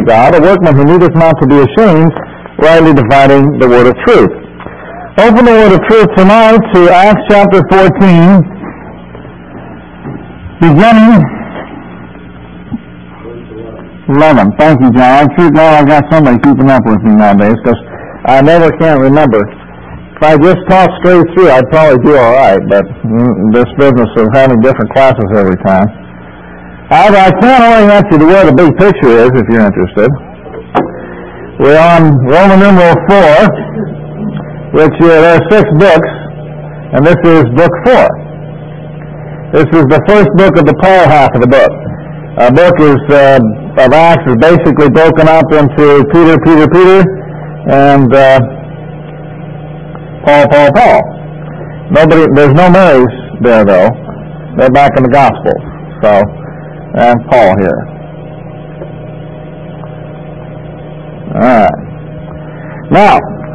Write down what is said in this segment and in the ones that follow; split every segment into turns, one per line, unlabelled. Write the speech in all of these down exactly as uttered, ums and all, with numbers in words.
God, a workman who needeth not to be ashamed, rightly dividing the word of truth. Open the word of truth tonight to Acts chapter fourteen, beginning eleven. Thank you, John. I'm sure glad I got somebody keeping up with me nowadays, because I never can remember. If I just talk straight through, I'd probably do all right, but mm, this business of having different classes every time. However, I can orient you to where the big picture is, if you're interested. We're on Roman numeral four, which uh, there are six books, and this is book four. This is the first book of the Paul half of the book. Our book is uh, of Acts is basically broken up into Peter, Peter, Peter, and uh, Paul, Paul, Paul. Nobody, there's no Marys there though. They're back in the Gospels. So, and Paul here. All right. Now,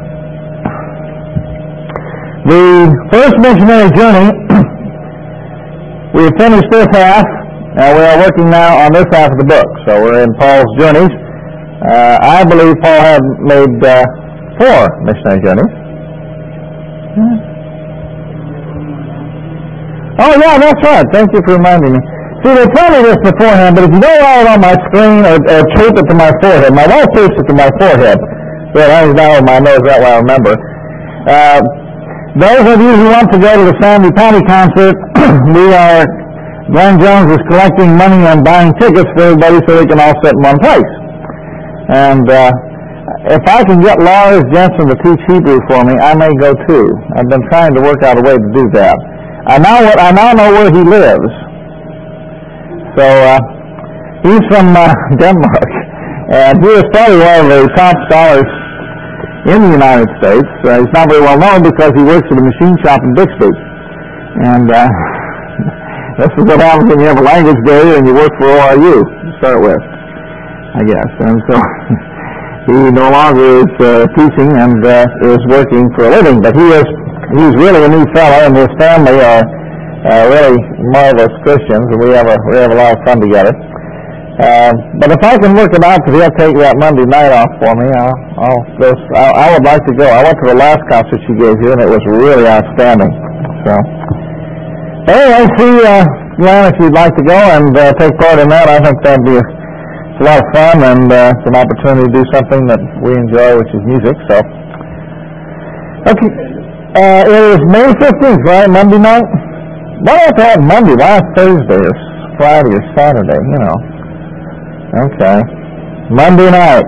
the first missionary journey, we have finished this half, and we are working now on this half of the book. So we're in Paul's journeys. Uh, I believe Paul had made uh, four missionary journeys. Hmm. Oh, yeah, that's right. Thank you for reminding me. See, they told me this beforehand, but if you don't write it on my screen or, or tape it to my forehead, my wife tapes it to my forehead, so it hangs down with my nose, that way I remember. Uh, those of you who want to go to the Sandy Patty concert, we are, Glenn Jones is collecting money and buying tickets for everybody so we can all sit in one place. And uh, if I can get Lars Jensen to teach Hebrew for me, I may go too. I've been trying to work out a way to do that. I now, I now know where he lives. So uh, he's from uh, Denmark, and he is probably one of the top scholars in the United States. Uh, he's not very well known because he works at a machine shop in Bixby. And uh, this is what happens when you have a language barrier and you work for O R U to start with, I guess. And so he no longer is uh, teaching and uh, is working for a living, but he is he's really a neat fellow, and his family are uh, really marvelous Christians, and we have a we have a lot of fun together. Uh, but if I can work it out to he'll take that Monday night off for me, I'll, I'll go. I, I would like to go. I went to the last concert she gave here, and it was really outstanding. So anyway, see, uh, Glenn, if you'd like to go and uh, take part in that, I think that'd be a, a lot of fun, and uh, it's an opportunity to do something that we enjoy, which is music. So, okay, uh, it is May fifteenth, right? Monday night. Why don't I have Monday? Why not Thursday or Friday or Saturday? You know. Okay. Monday night.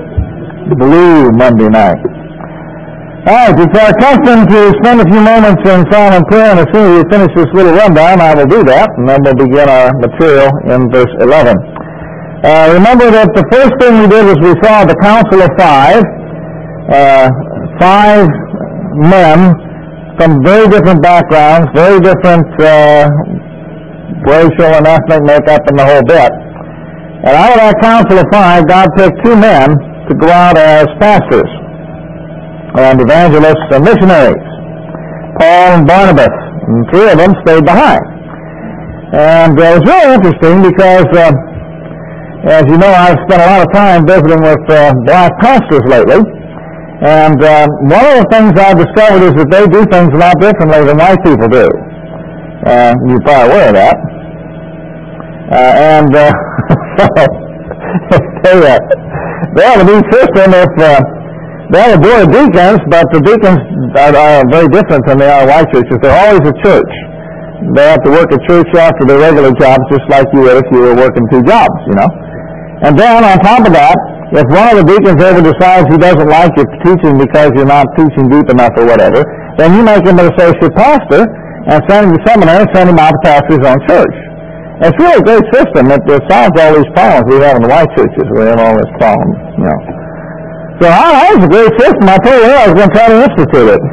Blue Monday night. All right, it's our custom to spend a few moments in silent prayer, and as soon as we finish this little rundown, I will do that, and then we'll begin our material in verse eleven. Uh, remember that the first thing we did was we saw the Council of Five, uh, five men from very different backgrounds, very different uh, racial and ethnic makeup and the whole bit. And out of that Council of Five, God picked two men to go out as pastors and evangelists and missionaries, Paul and Barnabas, and three of them stayed behind. And uh, it was really interesting because, uh, as you know, I've spent a lot of time visiting with uh, black pastors lately, and uh, one of the things I've discovered is that they do things a lot differently than white people do. Uh, you're probably aware of that. Uh, and uh, they, uh, they have a neat system if uh, they have a board of deacons, but the deacons are, are very different than they are white churches. They're always at church. They have to work at church after their regular jobs, just like you would if you were working two jobs, you know. And then on top of that, if one of the deacons ever decides he doesn't like your teaching because you're not teaching deep enough or whatever, then you make him an associate pastor and send him to seminary and send him out to pastor his own church. It's really a great system. It, it solves all these problems we have in the white churches. We have all this problem, you know. So oh, that was a great system. I told you I was going to try to institute it.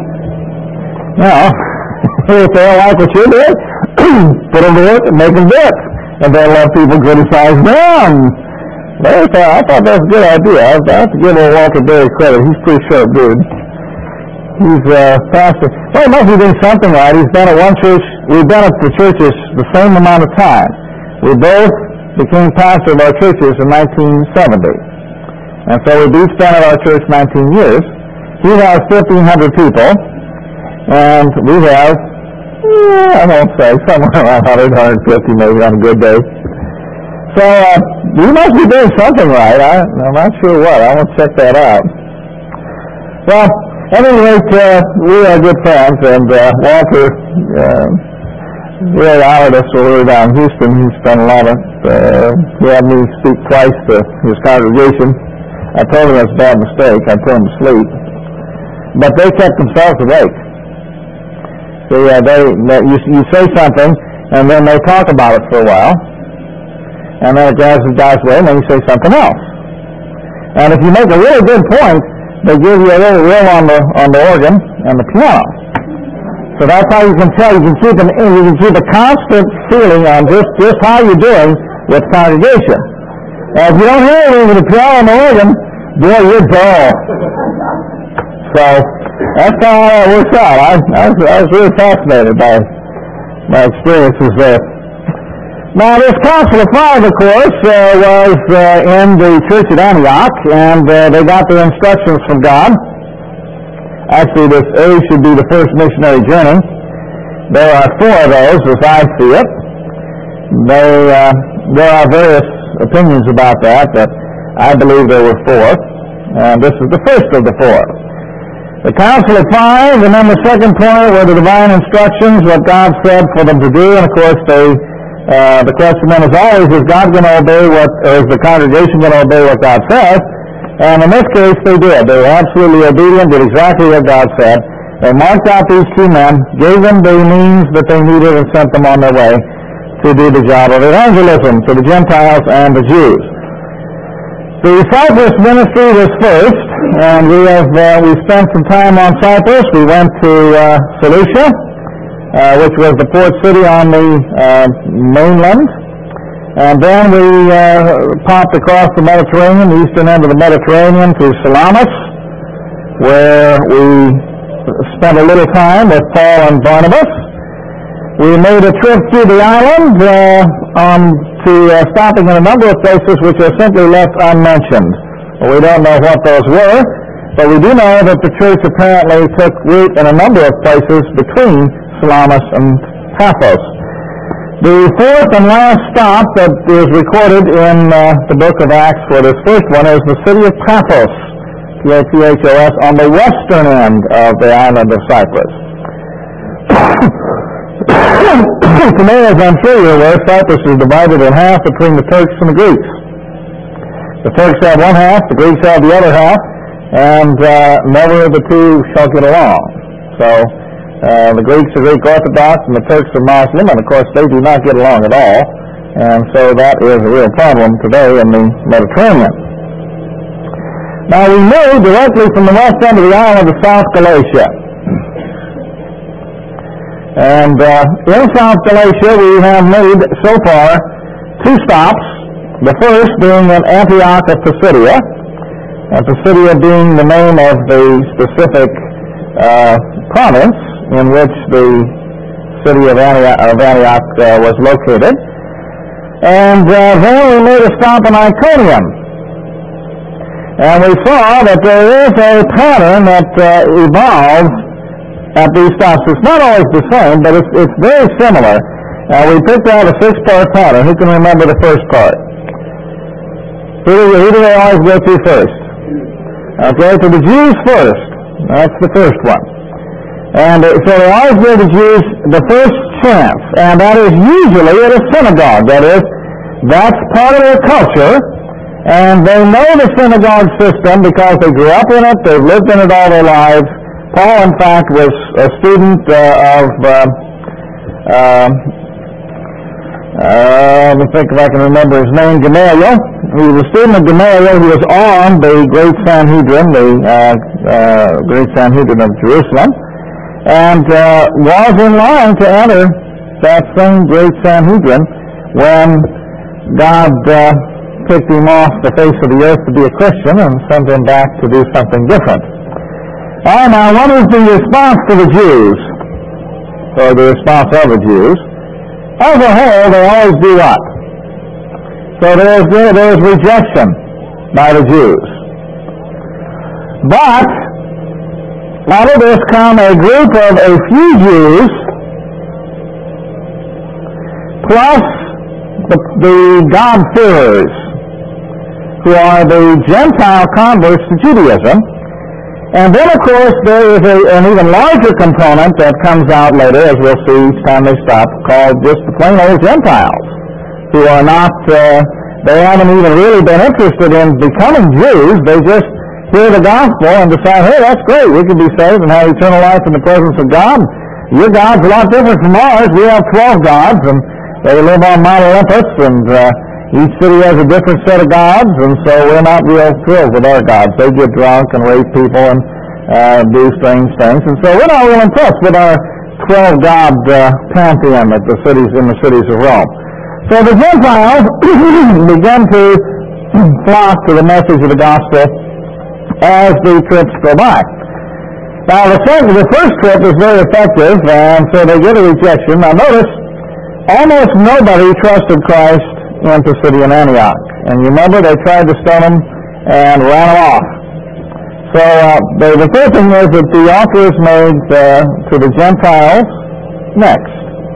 You know, if they don't like what you did, put them to work and make them do it. And then let people criticize them. I thought, I thought that was a good idea. I have to give old Walter Berry credit. He's a pretty sharp dude. He's a uh, pastor. Well, he must be doing something right. He's been at one church. We've been at the churches the same amount of time. We both became pastor of our churches in nineteen seventy. And so we've each been at our church nineteen years. He has fifteen hundred people, and we have, eh, I won't say, somewhere around one hundred, one hundred fifty maybe on a good day. So uh, we must be doing something right. I, I'm not sure what. I want to check that out. Well, at any rate, uh, we are good friends, and uh, Walter uh, really honored us when we were down in Houston. He spent a lot of, uh, he had me speak twice to his congregation. I told him it was a bad mistake. I put him to sleep. But they kept themselves awake. So yeah, they, they you, you say something, and then they talk about it for a while, and then it goes and dies away, and then you say something else. And if you make a really good point, they give you a little rill on the on the organ and the piano. So that's how you can tell. You can keep an you can keep a constant feeling on just just how you're doing with congregation. And if you don't hear anything with the piano and the organ, boy, you're dull. So that's how it works out. I, I, was, I was really fascinated by my experiences there. Now, this Council of Five, of course, uh, was uh, in the church at Antioch, and uh, they got their instructions from God. Actually, this A should be the first missionary journey. There are four of those, as I see it. They, uh, there are various opinions about that, but I believe there were four, and this is the first of the four. The Council of Five, and then the second point were the divine instructions, what God said for them to do, and of course they Uh, the question then is always, is God going to obey what, or is the congregation going to obey what God says? And in this case, they did. They were absolutely obedient, did exactly what God said. They marked out these two men, gave them the means that they needed, and sent them on their way to do the job of evangelism to the Gentiles and the Jews. The Cyprus ministry was first, and we have uh, we spent some time on Cyprus. We went to uh, Seleucia, Uh, which was the port city on the uh, mainland. And then we uh, popped across the Mediterranean, the eastern end of the Mediterranean, to Salamis, where we spent a little time with Paul and Barnabas. We made a trip through the island uh, on to uh, stopping in a number of places which are simply left unmentioned. Well, we don't know what those were, but we do know that the church apparently took root in a number of places between Salamis and Paphos. The fourth and last stop that is recorded in uh, the book of Acts for this first one is the city of Paphos, P A P H O S, on the western end of the island of Cyprus. Today, as I'm sure you're aware, Cyprus is divided in half between the Turks and the Greeks. The Turks have one half, the Greeks have the other half, and uh, never the two shall get along. So, Uh, the Greeks are Greek Orthodox and the Turks are Muslim, and of course they do not get along at all, and so that is a real problem today in the Mediterranean. Now we move directly from the west end of the island of South Galatia, and uh, in South Galatia we have made so far two stops, the first being in Antioch of Pisidia, and Pisidia being the name of the specific uh, province in which the city of Antioch, of Antioch uh, was located. And uh, then we made a stop in Iconium. And we saw that there is a pattern that uh, evolves at these stops. It's not always the same, but it's, it's very similar. And we picked out a six-part pattern. Who can remember the first part? Who do, who do they always go to first? Okay, to the Jews first. That's the first one. And uh, so they always give the Jews the first chance, and that is usually at a synagogue. That is, that's part of their culture, and they know the synagogue system because they grew up in it, they've lived in it all their lives. Paul, in fact, was a student uh, of, uh, uh, uh, let me think if I can remember his name, Gamaliel. He was a student of Gamaliel. He was on the Great Sanhedrin, the uh, uh, Great Sanhedrin of Jerusalem, and uh, was in line to enter that same Great Sanhedrin when God uh, picked him off the face of the earth to be a Christian and sent him back to do something different. All right, now what is the response to the Jews, or the response of the Jews? As a whole, they always do what? So there's, there's rejection by the Jews. But out of this come a group of a few Jews plus the, the God-fearers, who are the Gentile converts to Judaism. And then, of course, there is a, an even larger component that comes out later, as we'll see each time they stop, called just the plain old Gentiles, who are not, uh, they haven't even really been interested in becoming Jews. They just hear the gospel and decide, hey, that's great, we can be saved and have eternal life in the presence of God. Your God's a lot different from ours. We have twelve gods, and they live on Mount Olympus, and uh, each city has a different set of gods, and so we're not real thrilled with our gods. They get drunk and rape people and uh, do strange things, and so we're not real impressed with our twelve-god uh, pantheon at the cities in the cities of Rome. So the Gentiles began to flock to the message of the gospel as the trips go by. Now, the, second, the first trip is very effective, and so they get a rejection. Now, notice, almost nobody trusted Christ in Pisidian Antioch. And you remember, they tried to stone him and ran him off. So uh, the, the first thing is that the offer is made uh, to the Gentiles next.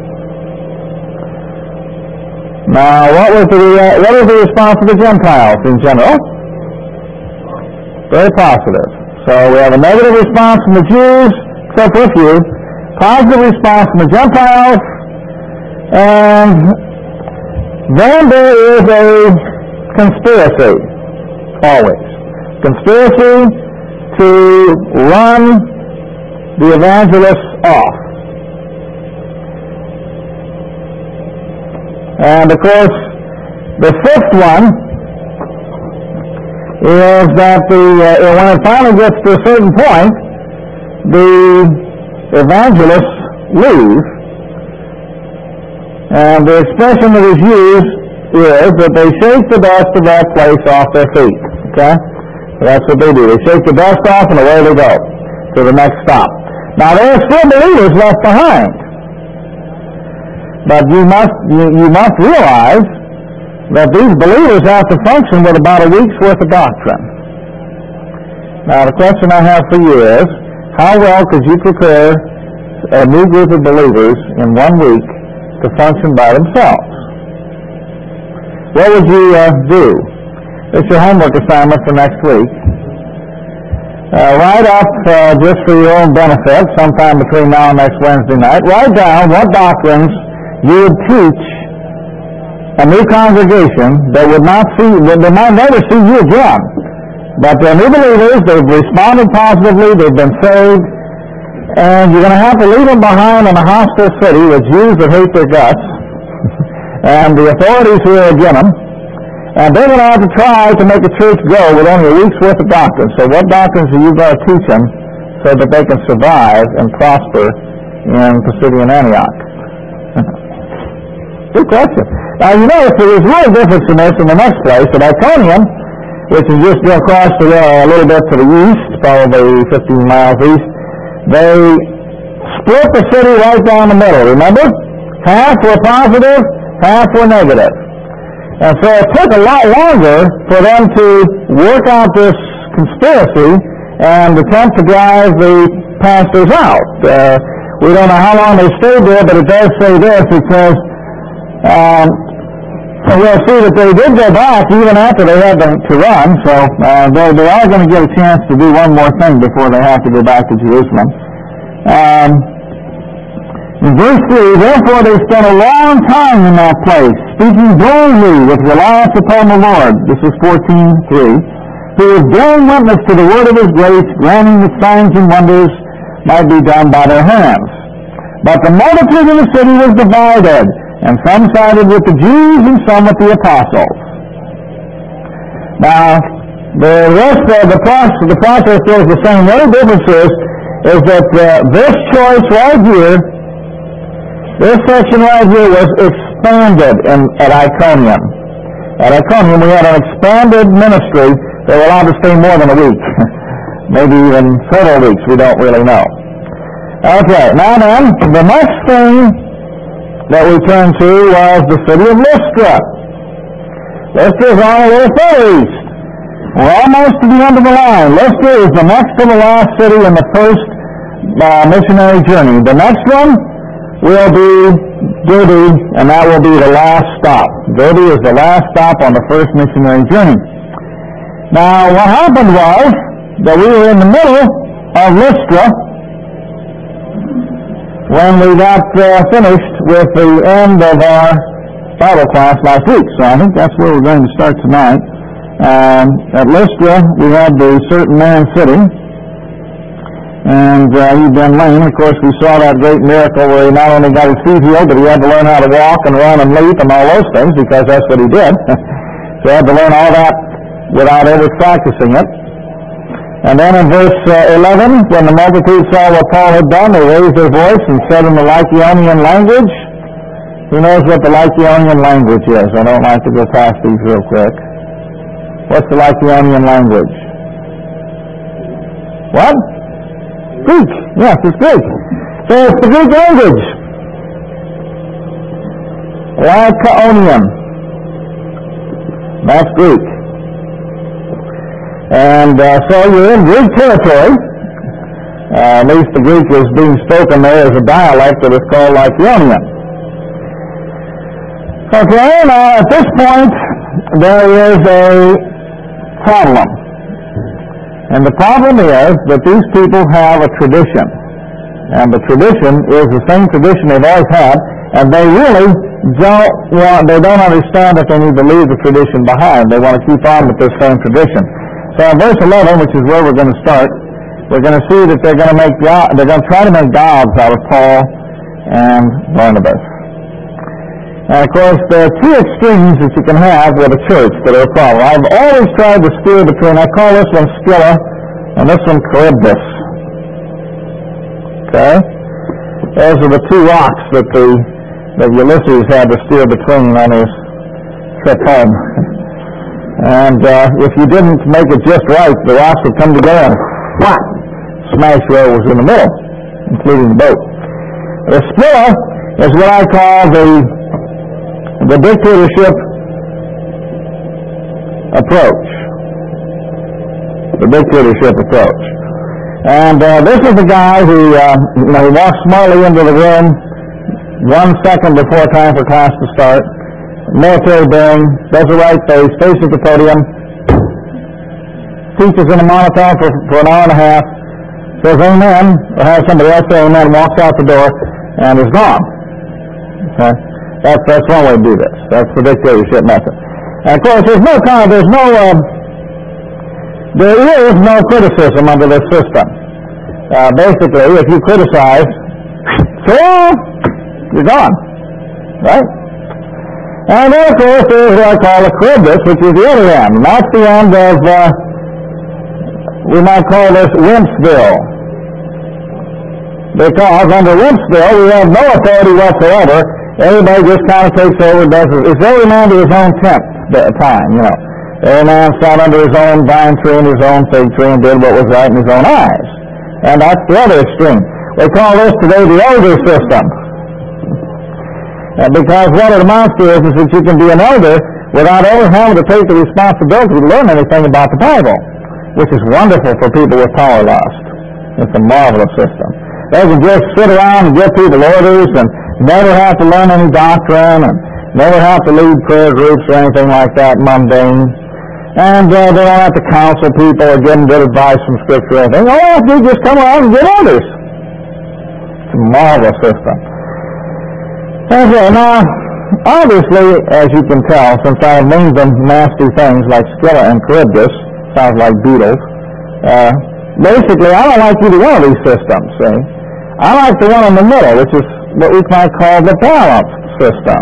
Now, what was the uh, what was the response of the Gentiles in general? Very positive. So we have a negative response from the Jews, except for a few. Positive response from the Gentiles, and then there is a conspiracy, always. Conspiracy to run the evangelists off. And of course, the fifth one is that the uh, when it finally gets to a certain point, the evangelists leave. And the expression that is used is that they shake the dust of that place off their feet. Okay? So that's what they do. They shake the dust off and away they go to the next stop. Now there are still believers left behind. But you must you, you must realize that these believers have to function with about a week's worth of doctrine. Now the question I have for you is, how well could you prepare a new group of believers in one week to function by themselves? What would you uh, do? It's your homework assignment for next week. Uh, write up, uh, just for your own benefit, sometime between now and next Wednesday night, write down what doctrines you would teach a new congregation that would not see, that they might never see you again. But they're new believers, they've responded positively, they've been saved, and you're going to have to leave them behind in a hostile city with Jews that hate their guts, and the authorities who are against them, and they're going to have to try to make a church go with only a week's worth of doctrine. So what doctrines are you going to teach them so that they can survive and prosper in Pisidian Antioch? Good question. Now, you notice there is real difference in this in the next place. At Iconium, which is just across the, uh, a little bit to the east, probably fifteen miles east, they split the city right down the middle, remember? Half were positive, half were negative. And so it took a lot longer for them to work out this conspiracy and attempt to drive the pastors out. Uh, we don't know how long they stayed there, but it does say this. It says, um, so we'll see that they did go back even after they had to, to run, so uh, they, they are going to get a chance to do one more thing before they have to go back to Jerusalem. Um, in verse three, therefore they spent a long time in that place, speaking boldly with reliance upon the Lord. This is fourteen three. Who was bearing witness to the word of his grace, granting that signs and wonders might be done by their hands. But the multitude of the city was divided, and some sided with the Jews and some with the apostles. Now, the rest of the process, the process is the same. The only difference is, is that uh, this choice right here, this section right here was expanded in, at Iconium. At Iconium we had an expanded ministry. They were allowed to stay more than a week. Maybe even several weeks, we don't really know. Okay, now then, the next thing that we turned to was the city of Lystra. Lystra is on a little further east. We're almost to the end of the line. Lystra is the next to the last city in the first uh, missionary journey. The next one will be Derbe, and that will be the last stop. Derbe is the last stop on the first missionary journey. Now, what happened was that we were in the middle of Lystra when we got uh, finished with the end of our Bible class last week. So I think that's where we're going to start tonight. Um, at Lystra, we had the certain man sitting, and uh, he'd been lame. Of course, we saw that great miracle where he not only got his feet healed, but he had to learn how to walk and run and leap and all those things, because that's what he did. So he had to learn all that without ever practicing it. And then in verse uh, eleven, when the multitude saw what Paul had done, they raised their voice and said in the Lycaonian language. Who knows what the Lycaonian language is? I don't like to go past these real quick. What's the Lycaonian language? What? Greek. Yes, it's Greek. So it's the Greek language. Lycaonian. That's Greek. And uh, so you're in Greek territory. Uh, at least the Greek is being spoken there as a dialect that is called Lycaonian. Okay, now at this point there is a problem. And the problem is that these people have a tradition. And the tradition is the same tradition they've always had, and they really don't want, they don't understand that they need to leave the tradition behind. They want to keep on with this same tradition. So in verse eleven, which is where we're going to start, we're going to see that they're going to make God, they're going to try to make gods out of Paul and Barnabas. And of course, there are two extremes that you can have with a church that are a problem. I've always tried to steer between, I call this one Scylla and this one Charybdis. Okay? Those are the two rocks that the that Ulysses had to steer between on his trip home. And uh, if you didn't make it just right, the rocks would come together and whack, smash whoever was in the middle, including the boat. The Scylla is what I call the the dictatorship approach. The dictatorship approach. And uh, this is the guy who, uh, you know, he walks smartly into the room one second before time for class to start, military bearing, does the right face, faces the podium, teaches in a monotone for, for an hour and a half, says amen, or has somebody else say amen, walks out the door, and is gone. Okay? That's, that's one way to do this. That's the dictatorship method. And of course, there's no kind, there's no, uh, there is no criticism under this system. Uh, basically, if you criticize, so you're gone. Right? And then, of course, there's what I call a Charybdis, which is the other end. And that's the end of, uh, we might call this Wimpsville. Because under Wimpsville, we have no authority whatsoever. Everybody just kind of takes over and does it. It's every man to his own tent at a time, you know. Every man sat under his own vine tree and his own fig tree and did what was right in his own eyes. And that's the other extreme. We call this today the elder system. And because what it amounts to is, is that you can be an elder without ever having to take the responsibility to learn anything about the Bible, which is wonderful for people with power lust. It's a marvelous system. They can just sit around and give people orders and never have to learn any doctrine and never have to lead prayer groups or anything like that, mundane. And uh, they don't have to counsel people or give them good advice from Scripture or anything. All they have to do is just come around and give orders. It's a marvelous system. Okay, now, obviously, as you can tell, since I have named them nasty things like Scylla and Charybdis, sounds like beetles, uh, basically, I don't like either one of these systems, see? I like the one in the middle, which is what we might call the balanced system.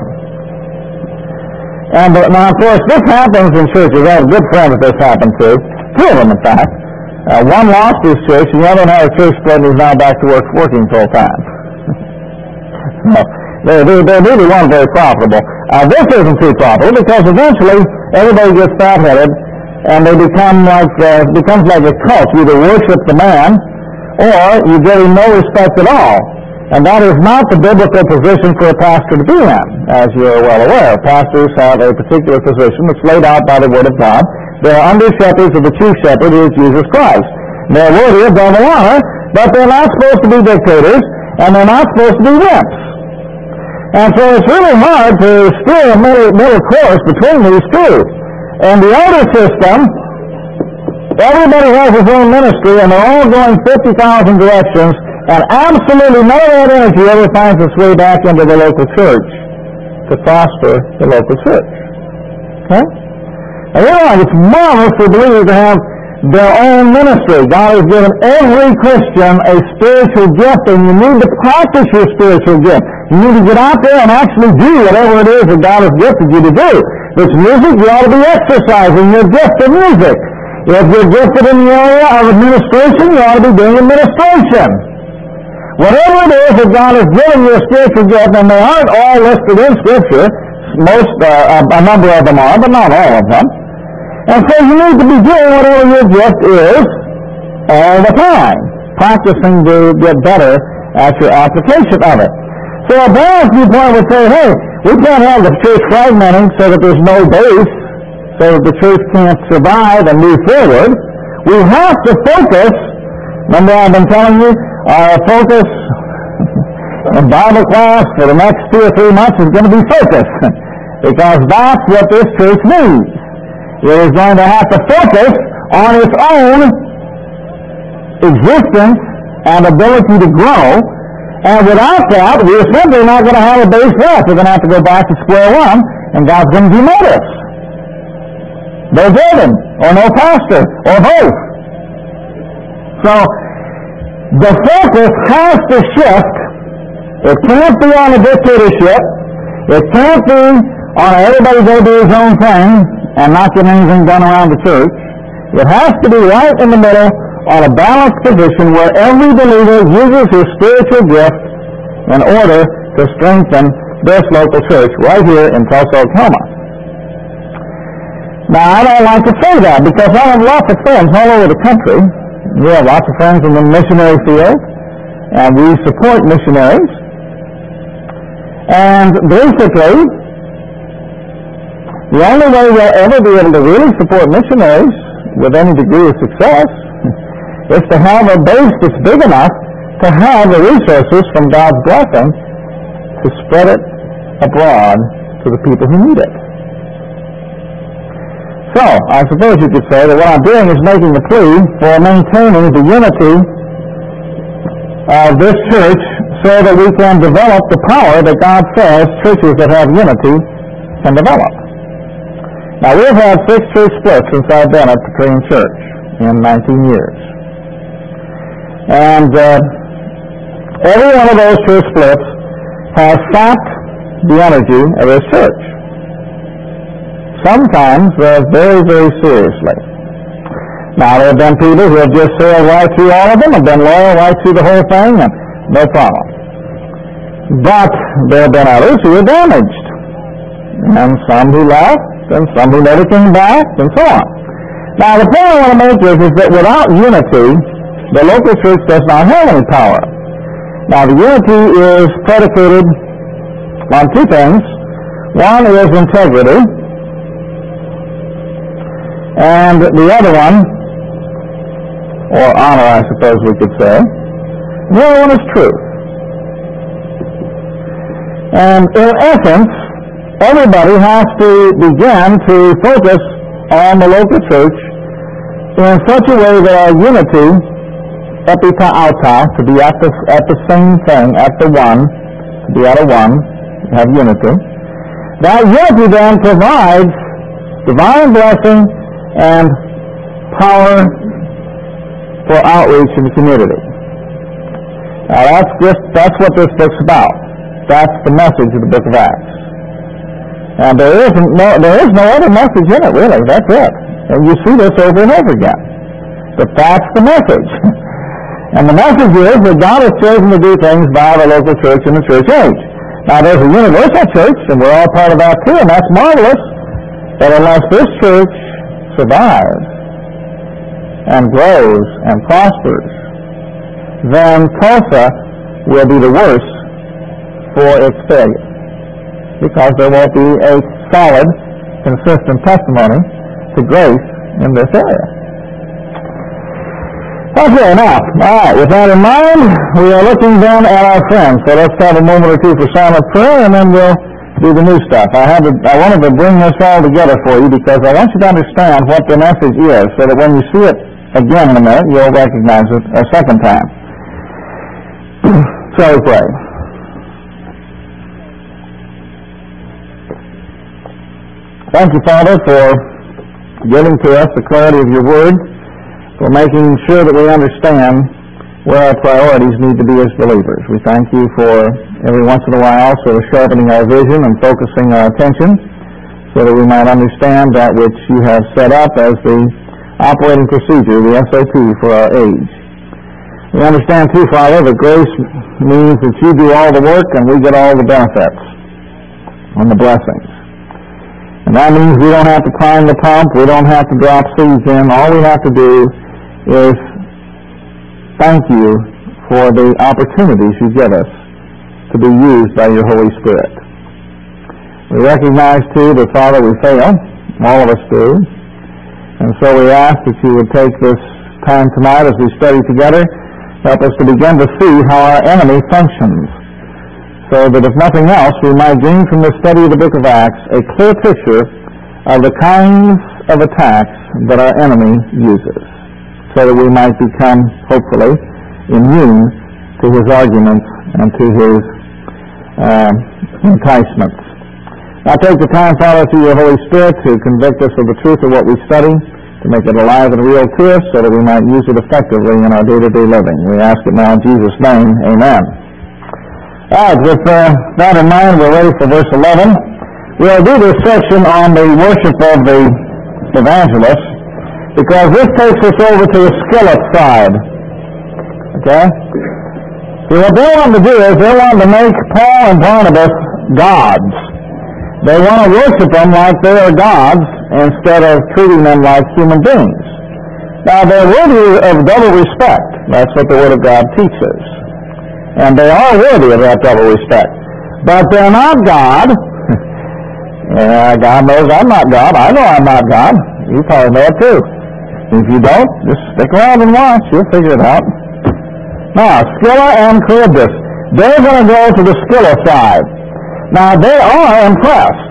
And uh, now, of course, this happens in churches. I have a good friend that this happened to, two of them, in fact. Uh, one lost his church, and the other had a church split, and he's now back to work working full time. So, they're, they're, they're neither one very profitable. Uh, this isn't too profitable because eventually everybody gets fat-headed, and they become like uh, becomes like a cult. You either worship the man, or you give him no respect at all. And that is not the biblical position for a pastor to be in, as you are well aware. Pastors have a particular position that's laid out by the Word of God. They are under shepherds of the chief shepherd, who is Jesus Christ. They're worthy of double honor, but they're not supposed to be dictators, and they're not supposed to be wimps. And so it's really hard to steer a middle, middle course between these two. And the older system, everybody has his own ministry, and they're all going fifty thousand directions, and absolutely none of that energy ever finds its way back into the local church to foster the local church. Okay? And you know, it's marvelous for believers to have their own ministry. God has given every Christian a spiritual gift, and you need to practice your spiritual gift. You need to get out there and actually do whatever it is that God has gifted you to do. If it's music, you ought to be exercising your gift of music. If you're gifted in the area of administration, you ought to be doing administration. Whatever it is that God has given you a spiritual gift, and they aren't all listed in Scripture, most, uh, a, a number of them are, but not all of them. And so you need to be doing whatever your gift is all the time, practicing to get better at your application of it. So a balanced viewpoint would say, hey, we can't have the church fragmenting so that there's no base, so that the church can't survive and move forward. We have to focus. Remember, I've been telling you, our focus in Bible class for the next two or three months is going to be focus, because that's what this church needs. It is going to have to focus on its own existence and ability to grow, and without that, we're simply not going to have a base left. We're going to have to go back to square one, and God's going to demote us. No building, or no pastor, or both. So, the focus has to shift. It can't be on a dictatorship. It can't be on everybody go do his own thing and not get anything done around the church. It has to be right in the middle on a balanced position where every believer uses his spiritual gift in order to strengthen this local church right here in Tulsa, Oklahoma. Now, I don't like to say that because I have lots of friends all over the country. We have lots of friends in the missionary field, and we support missionaries. And basically, the only way we'll ever be able to really support missionaries with any degree of success is to have a base that's big enough to have the resources from God's blessing to spread it abroad to the people who need it. So, I suppose you could say that what I'm doing is making a plea for maintaining the unity of this church so that we can develop the power that God says churches that have unity can develop. Now, we've had six church splits since I've been at the Korean Church in nineteen years. And uh, every one of those church splits has sapped the energy of this church. Sometimes uh, very, very seriously. Now, there have been people who have just sailed right through all of them, have been loyal right through the whole thing, and no problem. But there have been others who are damaged, and some who left, and some who never came back, and so on. Now, the point I want to make is, is that without unity, the local church does not have any power. Now, the unity is predicated on two things. One is integrity, and the other one, or honor, I suppose we could say, the other one is truth. And in essence, everybody has to begin to focus on the local church in such a way that our unity, epita auta, to be at the, at the same thing, at the one, to be at a one, have unity. That unity then provides divine blessing and power for outreach in the community. Now that's just, that's what this book's about. That's the message of the book of Acts. And there isn't no, there is no other message in it, really. That's it. And you see this over and over again. But that's the message. And the message is that God has chosen to do things by the local church and the church age. Now there's a universal church, and we're all part of that too, and that's marvelous. But unless this church survives and grows and prospers, then Tulsa will be the worse for its failure, because there won't be a solid, consistent testimony to grace in this area. Okay, now, all right, with that in mind, we are looking then at our friends. So let's have a moment or two for silent prayer, and then we'll do the new stuff. I had to, I wanted to bring this all together for you because I want you to understand what the message is, so that when you see it again in a minute, you'll recognize it a second time. So we pray. Thank you, Father, for giving to us the clarity of your word, for making sure that we understand where our priorities need to be as believers. We thank you for every once in a while sort of sharpening our vision and focusing our attention so that we might understand that which you have set up as the operating procedure, the S O P for our age. We understand too, Father, that grace means that you do all the work and we get all the benefits and the blessings. And that means we don't have to climb the pump, we don't have to drop seeds in. All we have to do is thank you for the opportunities you give us to be used by your Holy Spirit. We recognize, too, that, Father, we fail. All of us do. And so we ask that you would take this time tonight as we study together, help us to begin to see how our enemy functions, so that if nothing else, we might gain from the study of the book of Acts a clear picture of the kinds of attacks that our enemy uses, so that we might become, hopefully, immune to his arguments and to his uh, enticements. Now take the time, Father, through your Holy Spirit to convict us of the truth of what we study, to make it alive and real to us, so that we might use it effectively in our day-to-day living. We ask it now in Jesus' name. Amen. All right, with uh, that in mind, we're ready for verse eleven. We'll do this section on the worship of the evangelist, because this takes us over to the skillet side. Okay? See, what they want to do is they want to make Paul and Barnabas gods. They want to worship them like they are gods instead of treating them like human beings. Now, they're worthy of double respect. That's what the Word of God teaches. And they are worthy of that double respect. But they're not God. uh, God knows I'm not God. I know I'm not God. You probably know it too. If you don't, just stick around and watch. You'll figure it out. Now, Scylla and Charybdis. They're going to go to the Scylla side. Now, they are impressed.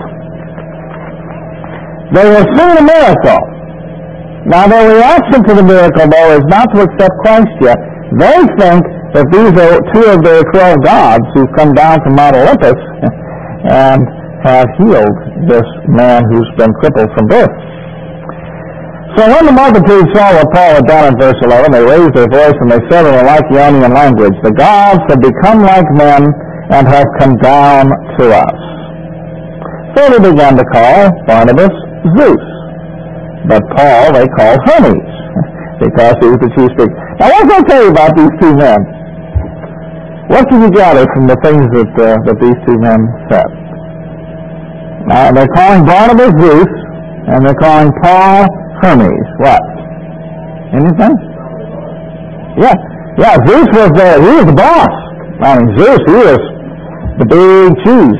They have seen a miracle. Now, their reaction to the miracle, though, is not to accept Christ yet. They think that these are two of their twelve gods who've come down from Mount Olympus and have healed this man who's been crippled from birth. So when the multitude saw what Paul had done in verse eleven, they raised their voice and they said in the Lycaonian language, "The gods have become like men and have come down to us." So they began to call Barnabas Zeus, but Paul they called Hermes, because he was the chief speaker. Now what can I tell you about these two men? What can you gather from the things that uh, that these two men said? Now they're calling Barnabas Zeus, and they're calling Paul Hermes. What? Anything? Yeah, yeah. Zeus was the he was the boss. I mean, Zeus, he was the big cheese.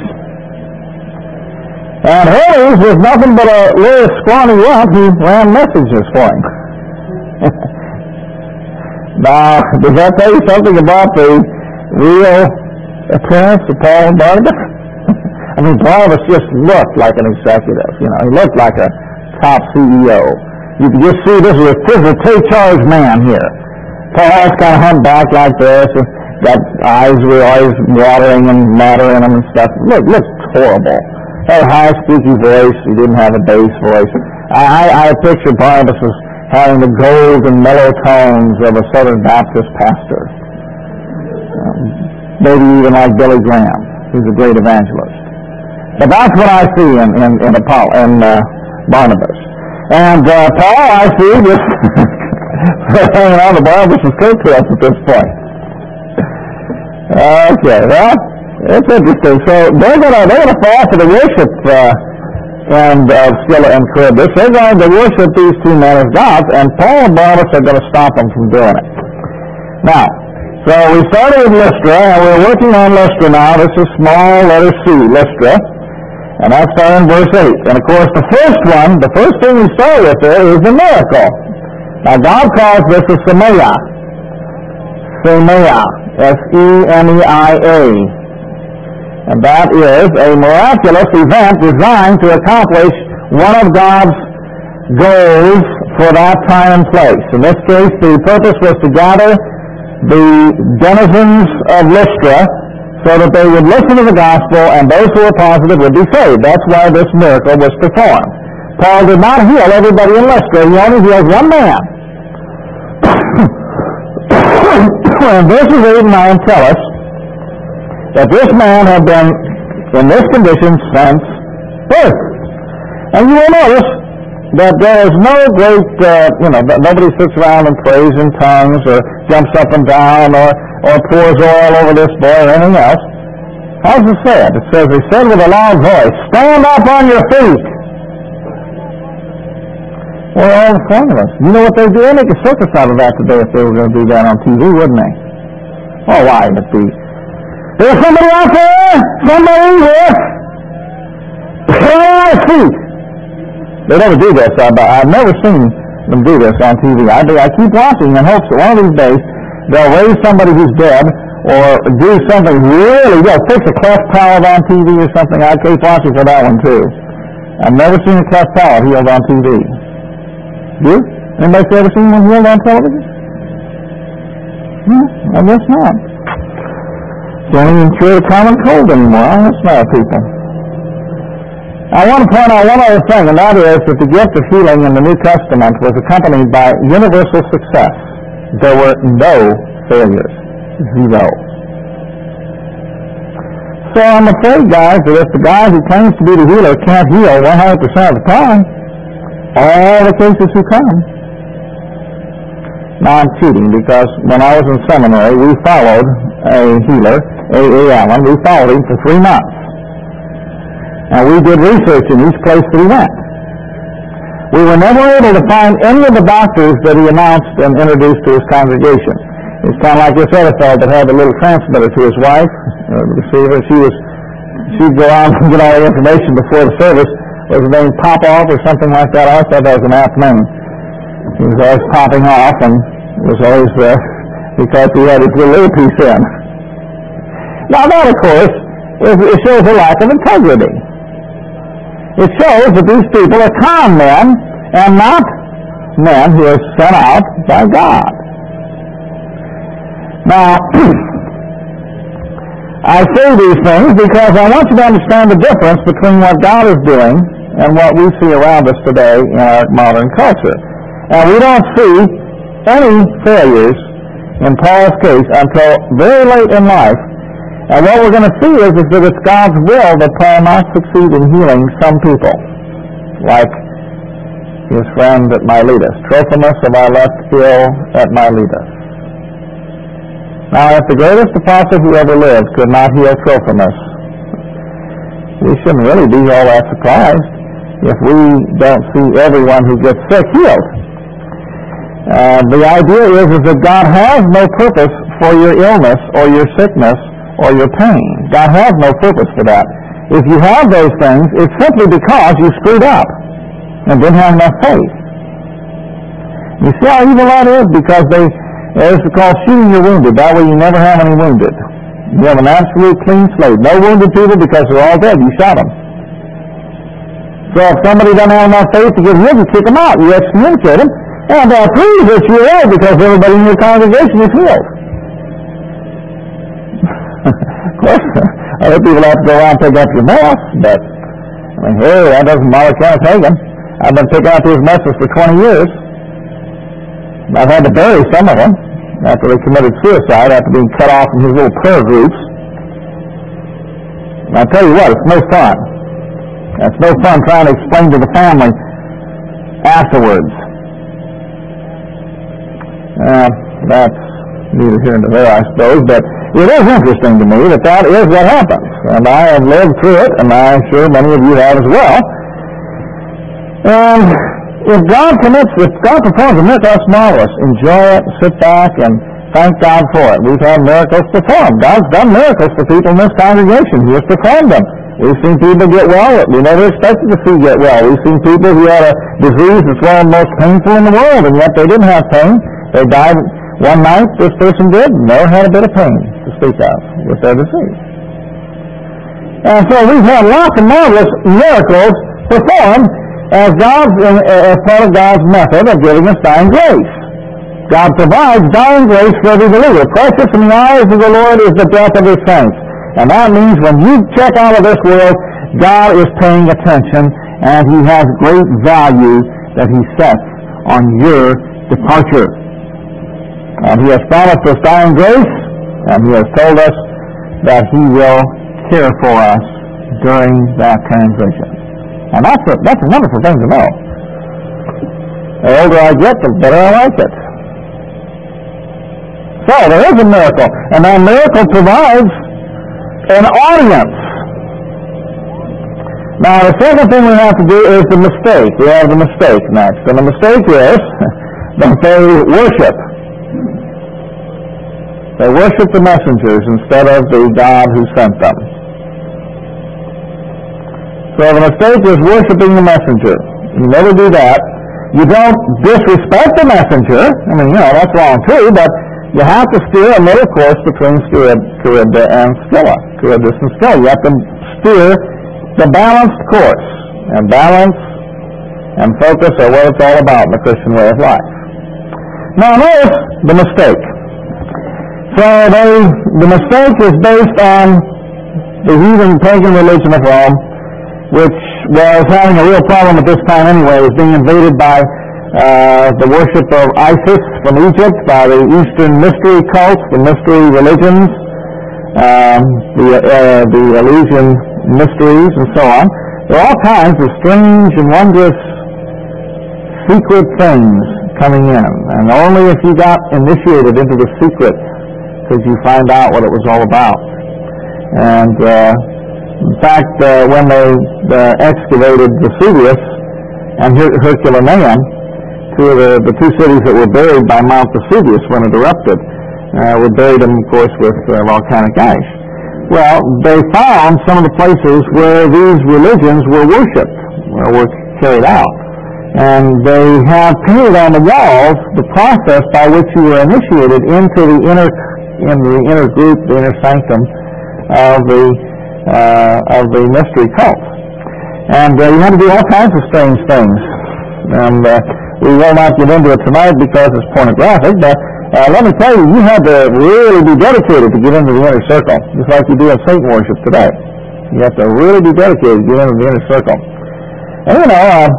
And Hermes was nothing but a little scrawny rump who ran messages for him. Now, does that tell you something about the real appearance of Paul and Barnabas? I mean, Barnabas just looked like an executive. You know, he looked like a top C E O. You could just see this is a, this is a take-charge man here. Paul's kind of hung back like this, and got eyes were always watering and mattering him and stuff. Look, looked horrible. Had a high, squeaky voice. He didn't have a bass voice. I, I, I picture Barnabas as having the gold and mellow tones of a Southern Baptist pastor. Um, maybe even like Billy Graham, who's a great evangelist. But that's what I see in in, in, Apollo, in uh, Barnabas. And uh, Paul, I see, just hanging on to Barnabas' coattails at this point. Okay, well, it's interesting. So they're gonna they're gonna fall for the worship uh, and uh, Scylla and Charybdis. They're going to worship these two men as gods, and Paul and Barnabas are going to stop them from doing it. Now, So we started with Lystra, and we're working on Lystra now. This is small letter C, Lystra. And that's starting in verse eight. And of course, the first one, the first thing we start with there is the miracle. Now, God calls this a Semeiah. Semeiah. S E M E I A. And that is a miraculous event designed to accomplish one of God's goals for that time and place. In this case, the purpose was to gather the denizens of Lystra so that they would listen to the gospel and those who were positive would be saved. That's why this miracle was performed. Paul did not heal everybody in Lystra. He only healed one man. And verses eight and nine tell us that this man had been in this condition since birth. And you will notice that there is no great, uh, you know, nobody sits around and prays in tongues or jumps up and down or, or pours oil over this boy or anything else. How does it say it? It says, he said with a loud voice, "Stand up on your feet." Well, all the formulas. You know what they do? They make a circus out of that today if they were going to do that on T V, wouldn't they? Oh, why would it be? There's somebody out there! Somebody with prayer feet! They never do this. I've, I've never seen them do this on T V. I, I keep watching in hopes that one of these days they'll raise somebody who's dead or do something really good. Fix a cleft palate on T V or something. I keep watching for that one, too. I've never seen a cleft palate healed on T V. You? Anybody ever seen one healed on television? Hmm, I guess not. Can't even cure the common cold anymore. That's not people. I want to point out one other thing, and that is that the gift of healing in the New Testament was accompanied by universal success. There were no failures. Zero. So I'm afraid, guys, that if the guy who claims to be the healer can't heal one hundred percent of the time, all the cases who come. Now I'm cheating because when I was in seminary, we followed a healer, A A Allen. We followed him for three months. And we did research in each place that he went. We were never able to find any of the doctors that he announced and introduced to his congregation. It's kind of like this other fellow that had a little transmitter to his wife, uh, the receiver. She was, she'd go out and get all the information before the service. Was his name Pop-Off or something like that? I thought that was an apt name. He was always popping off and was always there because he had his little piece in. Now that, of course, is, it shows a lack of integrity. It shows that these people are con men and not men who are sent out by God. Now, I say these things because I want you to understand the difference between what God is doing and what we see around us today in our modern culture. And we don't see any failures in Paul's case until very late in life. And what we're going to see is, is that it's God's will that Paul not succeed in healing some people, like his friend at Miletus. Trophimus have I left ill at Miletus. Now, if the greatest apostle who ever lived could not heal Trophimus, we shouldn't really be all that surprised if we don't see everyone who gets sick healed. Uh, the idea is, is that God has no purpose for your illness or your sickness or your pain. God has no purpose for that. If you have those things, it's simply because you screwed up and didn't have enough faith. You see how evil that is? Because they, it's called shooting your wounded. That way you never have any wounded. You have an absolute clean slate. No wounded people because they're all dead. You shot them. So if somebody doesn't have enough faith to get healed, you kick them out. You excommunicate them. And that proves that you're right because everybody in your congregation is healed. Of course, other people have to go around and pick up your mess, but, I mean, hey, that doesn't bother Kenneth Hagin. I've been picking up his messes for twenty years. I've had to bury some of them after they committed suicide, after being cut off from his little prayer groups. And I tell you what, it's no fun. It's no fun trying to explain to the family afterwards. Uh, that's neither here nor there, I suppose, but it is interesting to me that that is what happens. And I have lived through it, and I'm sure many of you have as well. And if God commits, if God performs a miracle, that's marvelous. Enjoy it, sit back, and thank God for it. We've had miracles performed. God's done miracles for people in this congregation. He has performed them. We've seen people get well that we never expected to see get well. We've seen people who had a disease that's one of the most painful in the world, and yet they didn't have pain. They died one night, this person did, never had a bit of pain to speak of with their disease. And so we've had lots of marvelous miracles performed as God's, as part of God's method of giving us dying grace. God provides dying grace for every believer. Precious in the eyes of the Lord is the death of his saints. And that means when you check out of this world, God is paying attention, and he has great value that he sets on your departure. And he has promised us dying grace, and he has told us that he will care for us during that transition. And that's a, that's a wonderful thing to know. The older I get, the better I like it. So there is a miracle, and that miracle provides an audience. Now the second thing we have to do is the mistake. We have the mistake next. And the mistake is that they worship. They worship the messengers instead of the God who sent them. So the mistake is worshiping the messenger. You never do that. You don't disrespect the messenger. I mean, you know, that's wrong too, but you have to steer a middle course between Charybdis and Scylla. Charybdis and Scylla. You have to steer the balanced course. And balance and focus are what it's all about in the Christian way of life. Now notice the mistake. So they, the mistake is based on the heathen pagan religion of Rome, which was having a real problem at this time anyway. It was being invaded by Uh, the worship of Isis from Egypt, by the Eastern mystery cults, the mystery religions, um, the, uh, the Eleusinian mysteries, and so on. There are all kinds of strange and wondrous secret things coming in, and only if you got initiated into the secrets could you find out what it was all about. And uh, in fact, uh, when they uh, excavated Vesuvius and Her- Herculaneum, two of the, the two cities that were buried by Mount Vesuvius when it erupted, uh, were buried, of course, with uh, volcanic ash. Well, they found some of the places where these religions were worshipped, or were carried out. And they have painted on the walls the process by which you were initiated into the inner, in the inner group, the inner sanctum of the uh, of the mystery cult. And uh, you had to do all kinds of strange things. And uh, we will not get into it tonight because it's pornographic, but uh, let me tell you, you had to really be dedicated to get into the inner circle, just like you do in Satan worship today. You have to really be dedicated to get into the inner circle. And you know, uh,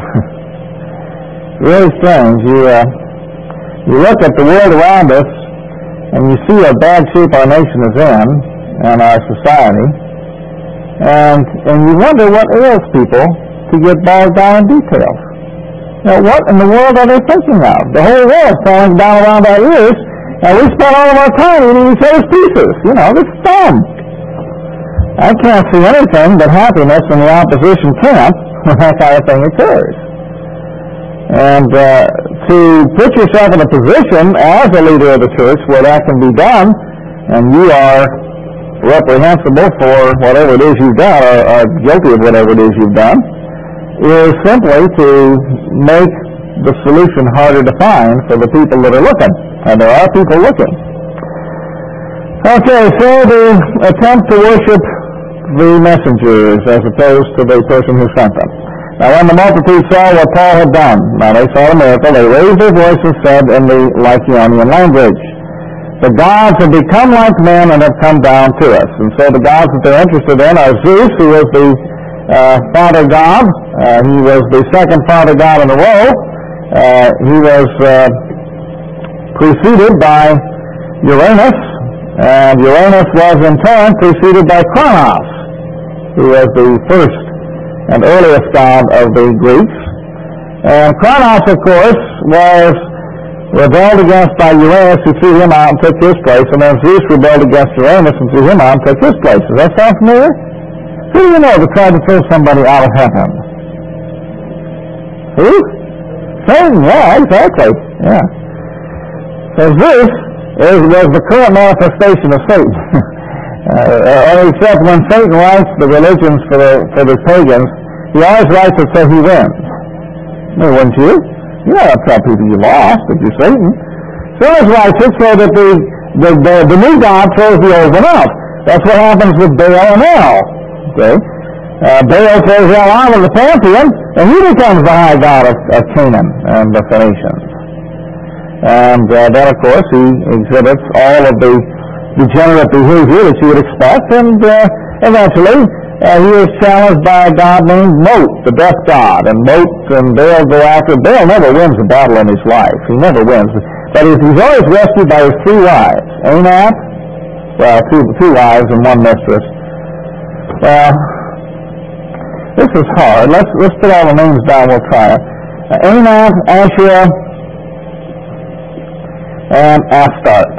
really strange. You uh, you look at the world around us, and you see what bad shape our nation is in, and our society, and and you wonder what ails people to get bogged down in details. Now, what in the world are they thinking of? The whole world's falling down around our ears, and we spend all of our time eating each other's pieces. You know, this is dumb. I can't see anything but happiness in the opposition camp when that kind of thing occurs. And uh, to put yourself in a position as a leader of the church where that can be done, and you are reprehensible for whatever it is you've done, or, or guilty of whatever it is you've done, is simply to make the solution harder to find for the people that are looking. And there are people looking. Okay, so the attempt to worship the messengers as opposed to the person who sent them. Now when the multitude saw what Paul had done, now they saw a miracle, they raised their voice and said in the Lycaonian language, "The gods have become like men and have come down to us." And so the gods that they're interested in are Zeus, who is the uh, father god. Uh, he was the second father god in a row. Uh, he was uh, preceded by Uranus, and Uranus was in turn preceded by Kronos, who was the first and earliest god of the Greeks. And Kronos, of course, was rebelled against by Uranus, who threw him out and took his place, and then Zeus rebelled against Uranus and threw him out and took his place. Does that sound familiar? Who do you know that tried to throw somebody out of heaven? Who? Satan, yeah, exactly. Yeah. So Zeus is, was the current manifestation of Satan. uh, except when Satan writes the religions for the, for the pagans, he always writes it so he wins. No, wouldn't you? You don't tell people you lost if you're Satan. So he always writes it so that the, the, the, the new God throws the old one out. That's what happens with Baal and El. Okay? Uh, Baal throws El out of the pantheon, and he becomes the high god of, of Canaan and the Phoenicians. And uh, then, of course, he exhibits all of the degenerate behavior that you would expect, and uh, eventually uh, he is challenged by a god named Mot, the death god. And Mot and Baal go after. Baal never wins a battle in his life. He never wins. But he's always rescued by his three wives. Anat, well, two, two wives and one mistress. Well, this is hard. Let's, let's put all the names down. We'll try it. Uh, Anat, Asherah, and Astarte.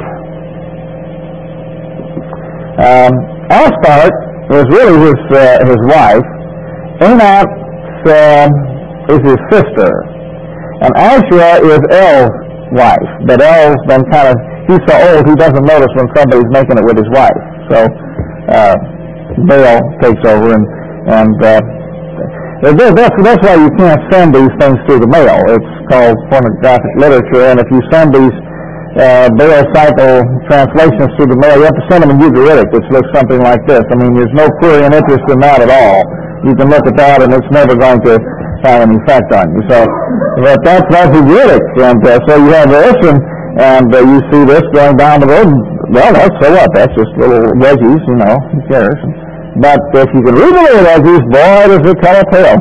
Um, Astarte was really his uh, his wife. Anat uh, is his sister, and Asherah is El's wife. But El's been kind of, he's so old he doesn't notice when somebody's making it with his wife. So uh, Baal takes over, and and uh, that's that's why you can't send these things through the mail. It's called pornographic literature, and if you send these Uh, Baal cycle translations through the mail, you have to send them in Ugaritic, which looks something like this. I mean, there's no query and interest in that at all. You can look at that, and it's never going to have an effect on you. So, but that's that's Ugaritic, and uh, so you have this, and and uh, you see this going down the road. Well, that's so what? That's just little wedgies, you know. Who cares? But if you can read the little wedgies, boy, does it tell a tale.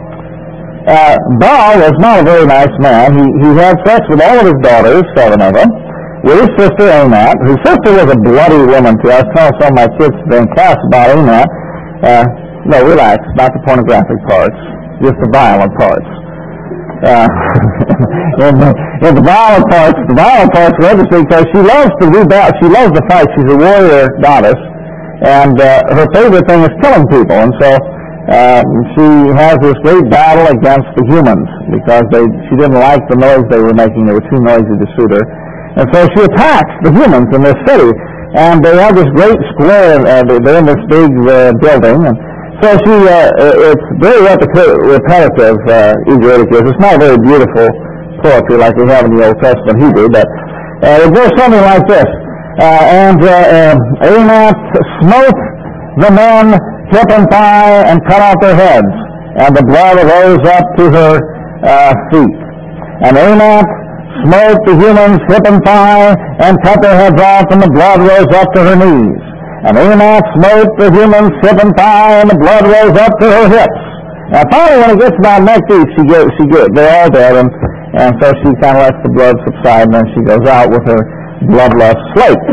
Uh, Baal was not a very nice man. He, he had sex with all of his daughters, seven of them, with his sister Anat. His sister was a bloody woman, too. I was telling some of my kids in class about Anat. Uh, no, relax, not the pornographic parts, just the violent parts. Uh, in, the, in the violent parts, the violent parts are interesting because she loves to do that. She loves to fight. She's a warrior goddess, and uh, her favorite thing is killing people, and so Uh, she has this great battle against the humans because they, she didn't like the noise they were making. They were too noisy to suit her. And so she attacks the humans in this city. And they have this great square, uh, they're in this big uh, building. And so she, uh, it's very repetitive, uh, Ugaritic is. It's not very beautiful poetry like we have in the Old Testament Hebrew, but uh, it goes something like this. Uh, and uh, uh, Anat smote the men hip and thigh, and cut off their heads, and the blood rose up to her uh, feet. And Anat smote the humans hip and thigh, and cut their heads off, and the blood rose up to her knees. And Anat smote the humans hip and thigh, and the blood rose up to her hips. Now finally, when it gets about neck deep, she gets, she gets, they're all dead, and, and so she kind of lets the blood subside, and then she goes out with her bloodlust slate.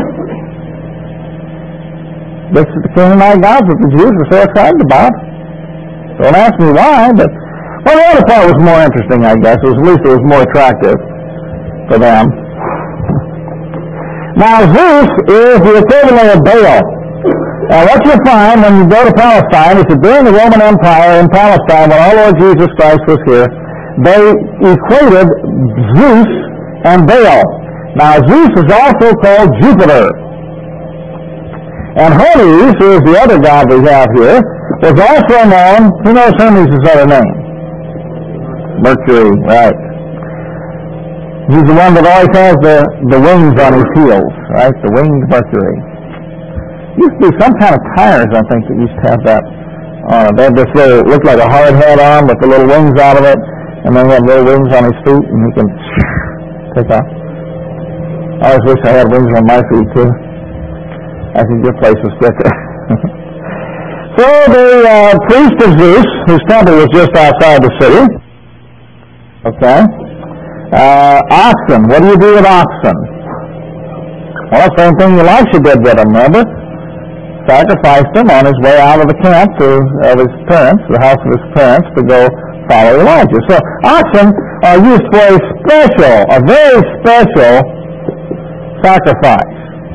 This is the Canaanite gods that the Jews were so excited about. Don't ask me why, but well, the other part was more interesting, I guess. It was, at least it was more attractive for them. Now, Zeus is the equivalent of Baal. Now, what you find when you go to Palestine is that during the Roman Empire in Palestine, when our Lord Jesus Christ was here, they equated Zeus and Baal. Now, Zeus is also called Jupiter. And Hermes, who is the other god we have here, was also known, who knows Hermes' other name? Mercury, right. He's the one that always has the, the wings on his heels, right? The winged Mercury. Used to be some kind of tires, I think, that used to have that on it. They had this little, looked like a hard hat on with the little wings out of it, and then he had little wings on his feet, and he can take off. I always wish I had wings on my feet, too. I can get places quicker. So the uh, priest of Zeus, whose temple was just outside the city, okay, uh, oxen. What do you do with oxen? Well, same thing Elisha did with them, remember? Sacrificed him on his way out of the camp to, of his parents, the house of his parents, to go follow Elijah. So oxen are used for a special, a very special sacrifice.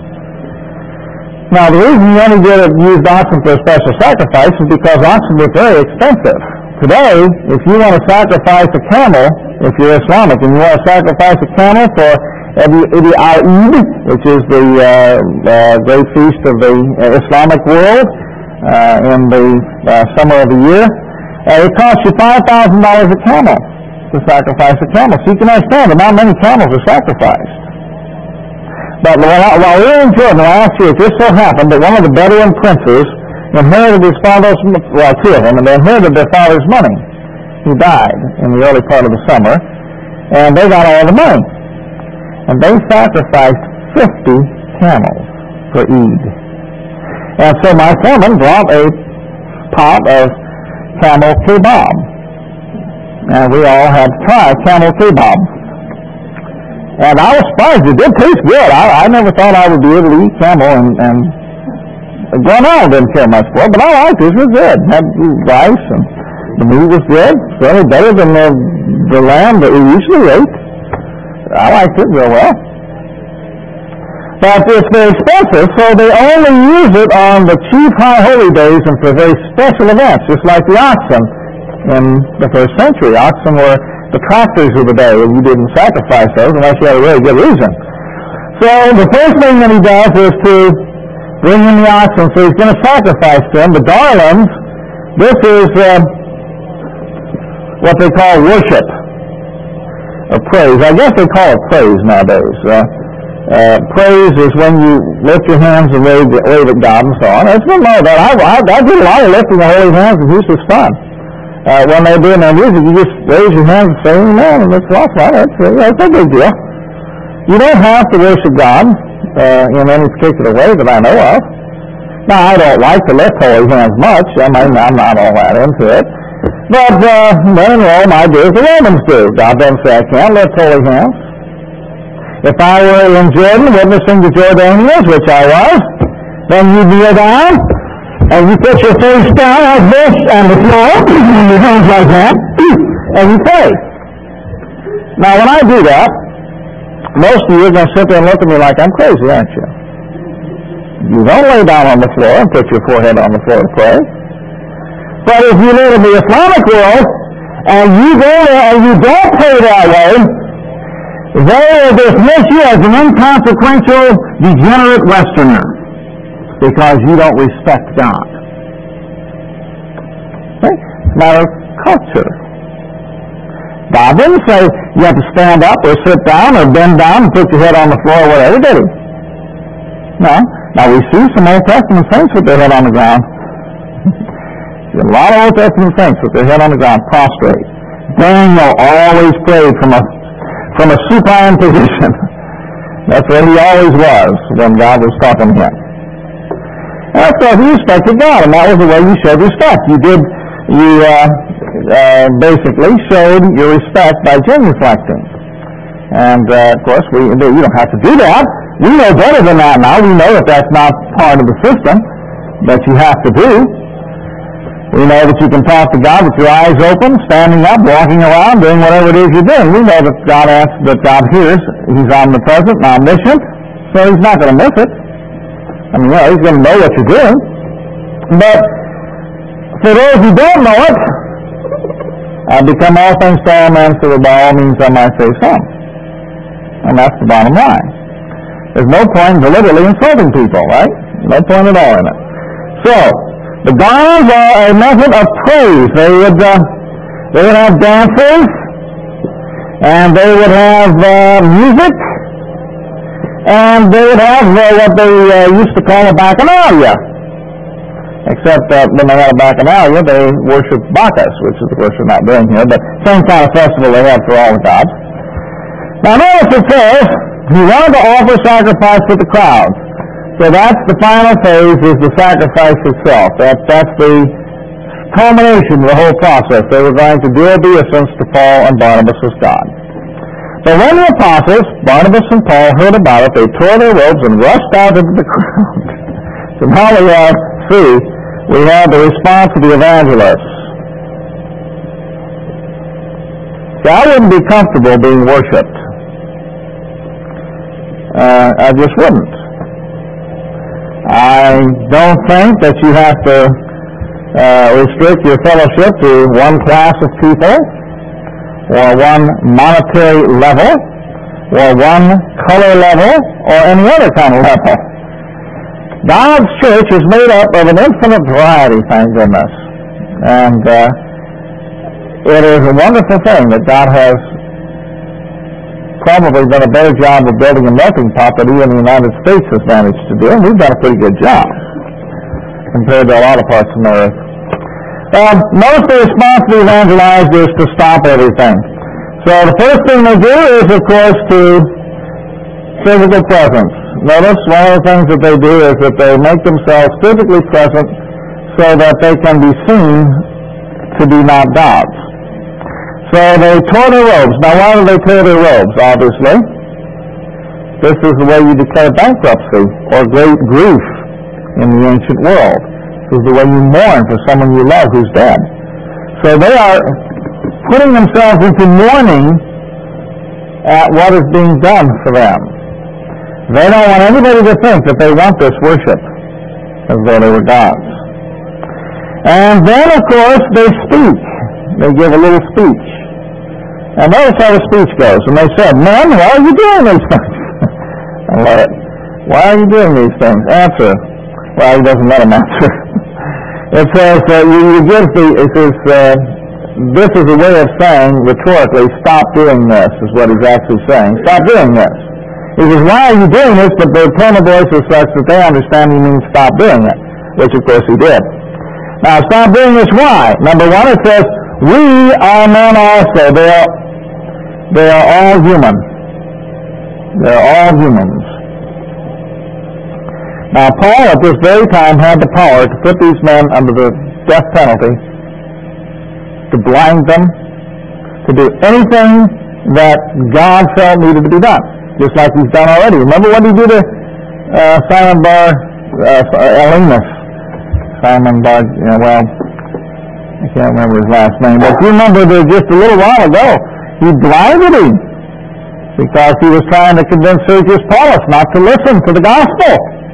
Now, the reason you only did it, used oxen for a special sacrifice is because oxen were very expensive. Today, if you want to sacrifice a camel, if you're Islamic and you want to sacrifice a camel for Eid al-Eid, which is the uh, uh, great feast of the uh, Islamic world uh, in the uh, summer of the year. Uh, it costs you five thousand dollars a camel to sacrifice a camel. So you can understand that not many camels are sacrificed. But while, while we were in Jordan last year, it just so happened that one of the Bedouin princes inherited his father's, well, two of them, and they inherited their father's money. He died in the early part of the summer, and they got all the money. And they sacrificed fifty camels for Eid. And so my foreman brought a pot of camel kebab. And we all had to try camel kebab. And I was surprised. It did taste good. I, I never thought I would be able to eat camel, and, and Glenn didn't care much for it, but I liked it. It was good. It had rice, and the meat was good. Certainly better than the, the lamb that we usually ate. I liked it real well. But it's very expensive, so they only use it on the chief high holy days and for very special events, just like the oxen in the first century. Oxen were the tractors of the day, and you didn't sacrifice those unless you had a really good reason. So the first thing that he does is to bring in the oxen, so he's going to sacrifice them. The garlands, this is uh, what they call worship. Or praise. I guess they call it praise nowadays. Uh, uh, praise is when you lift your hands and wave, wave at God and so on. It's not that. I, I, I did a lot of lifting the holy hands, and this was fun. Uh, when they're doing their music, you just raise your hands and say amen, and it's awesome. That's, that's a big deal. You don't have to worship God uh, in any particular way that I know of. Now, I don't like to lift holy hands much. I mean, I'm not all that into it. But uh, then in Rome, I do as the Romans do. God doesn't say I can't lift holy hands. If I were in Jordan witnessing the Jordanians, which I was, then you kneel down, and you put your face down like this on the floor, and your hands like that, and you pray. Now, when I do that, most of you are going to sit there and look at me like I'm crazy, aren't you? You don't lay down on the floor and put your forehead on the floor to pray. But if you live in the Islamic world, and you go there and you don't pray that way, they will dismiss you as an inconsequential, degenerate Westerner, because you don't respect God. Okay? It's a matter of culture. God didn't say you have to stand up or sit down or bend down and put your head on the floor or whatever, did he? No. Now we see some Old Testament saints with their head on the ground. A lot of Old Testament saints with their head on the ground, prostrate. Daniel always prayed from a from a supine position. That's where he always was when God was talking to him. That's why he respected God, and that was the way you showed respect. You did, you uh, uh, basically showed your respect by genuflecting. And uh, of course, we you don't have to do that. We know better than that now. We know that that's not part of the system that you have to do. We know that you can talk to God with your eyes open, standing up, walking around, doing whatever it is you're doing. We know that God answers, that God hears. He's omnipresent and omniscient, so he's not going to miss it. I mean, yeah, he's going to know what you're doing. But for those who don't know it, I become all things to all men, so that by all means I might say some. And that's the bottom line. There's no point in deliberately insulting people, right? No point at all in it. So, the garlands are a method of praise. They would, uh, they would have dances, and they would have uh, music, and they would have uh, what they uh, used to call a bacchanalia. Except that when they had a bacchanalia, they worshiped Bacchus, which is of course we're not doing here, but same kind of festival they had for all the gods. Now notice it says, he wanted to offer sacrifice to the crowds. So that's the final phase, is the sacrifice itself. That, that's the culmination of the whole process. They were going to do obeisance to Paul and Barnabas as God. But when the apostles, Barnabas and Paul, heard about it, they tore their robes and rushed out into the crowd. So now we have, see, we have the response of the evangelists. See, I wouldn't be comfortable being worshipped. Uh, I just wouldn't. I don't think that you have to uh, restrict your fellowship to one class of people or one monetary level. or one color level or any other kind of level. God's church is made up of an infinite variety, thank goodness. And uh, it is a wonderful thing that God has probably done a better job of building a melting pot than even the United States has managed to do, and we've done a pretty good job compared to a lot of parts of the earth. Um, most of the response to evangelize is to stop everything. So the first thing they do is, of course, to physical presence. Notice one of the things that they do is that they make themselves physically present so that they can be seen to be not gods. So they tore their robes. Now why do they tear their robes? Obviously, this is the way you declare bankruptcy or great grief in the ancient world. This is the way you mourn for someone you love who's dead. So they are putting themselves into mourning at what is being done for them. They don't want anybody to think that they want this worship as though they were gods. And then, of course, they speak. They give a little speech. And notice how the speech goes. And they said, "Men, why are you doing these things?" I love it. "Why are you doing these things?" Answer. Well, he doesn't let him answer. It says, uh, you, you give the, it says, uh, this is a way of saying, rhetorically, stop doing this, is what he's actually saying. Stop doing this. He says, "Why are you doing this?" But the tone of voice is such that they understand he means stop doing it, which of course he did. Now, stop doing this, why? Number one, it says, "We are men also." They are, they are all human. They are all humans. Now, Paul at this very time had the power to put these men under the death penalty, to blind them, to do anything that God felt needed to be done, just like he's done already. Remember what he did to uh, Simon Bar, uh, Elymas. Simon Bar, you know, well, I can't remember his last name, but you remember that just a little while ago, he blinded him because he was trying to convince Sergius Paulus not to listen to the gospel.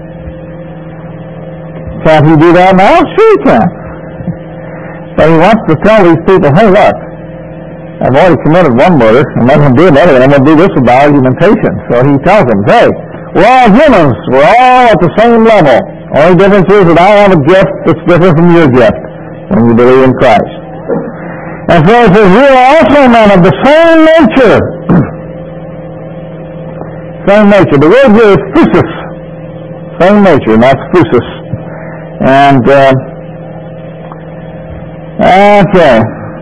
Can't he do that now? Sure he can. But he wants to tell these people, "Hey, look, I've already committed one murder, I'm not going to do another, and I'm going to do this with argumentation." So he tells them, "Hey, we're all humans. We're all at the same level. Only difference is that I have a gift that's different from your gift when you believe in Christ." And so he says, "We are also men of the same nature." Same nature. The word here is physis. Same nature, and that's physis. And, uh, okay.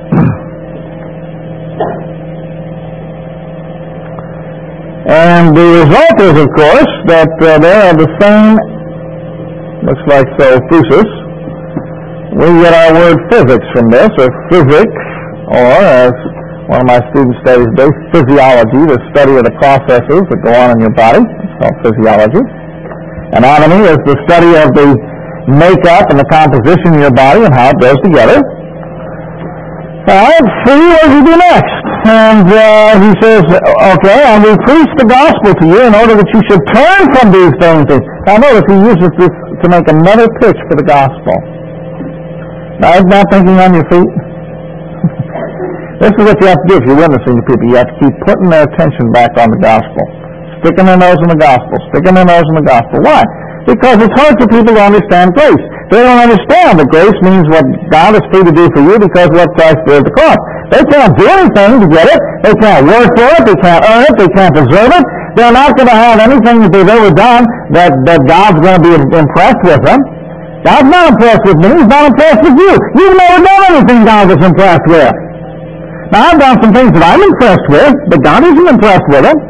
And the result is, of course, that uh, they are the same, looks like so, physis. We get our word physics from this, or physics, or as one of my students studies today, physiology, the study of the processes that go on in your body. It's called physiology. Anatomy is the study of the makeup and the composition of your body and how it goes together. All right, see what you do next. And uh, he says, okay, and we preach the gospel to you in order that you should turn from these things. Now notice he uses this to make another pitch for the gospel. Now, isn't that thinking on your feet? This is what you have to do if you're witnessing to people. You have to keep putting their attention back on the gospel. Sticking their nose in the gospel. Sticking their nose in the gospel. Why? Because it's hard for people to understand grace. They don't understand that grace means what God is free to do for you because of what Christ did at the cross. They can't do anything to get it. They can't work for it. They can't earn it. They can't deserve it. They're not going to have anything that they've ever done that, that God's going to be impressed with them. God's not impressed with me. He's not impressed with you. You've never done anything God was impressed with. Now, I've done some things that I'm impressed with, but God isn't impressed with it.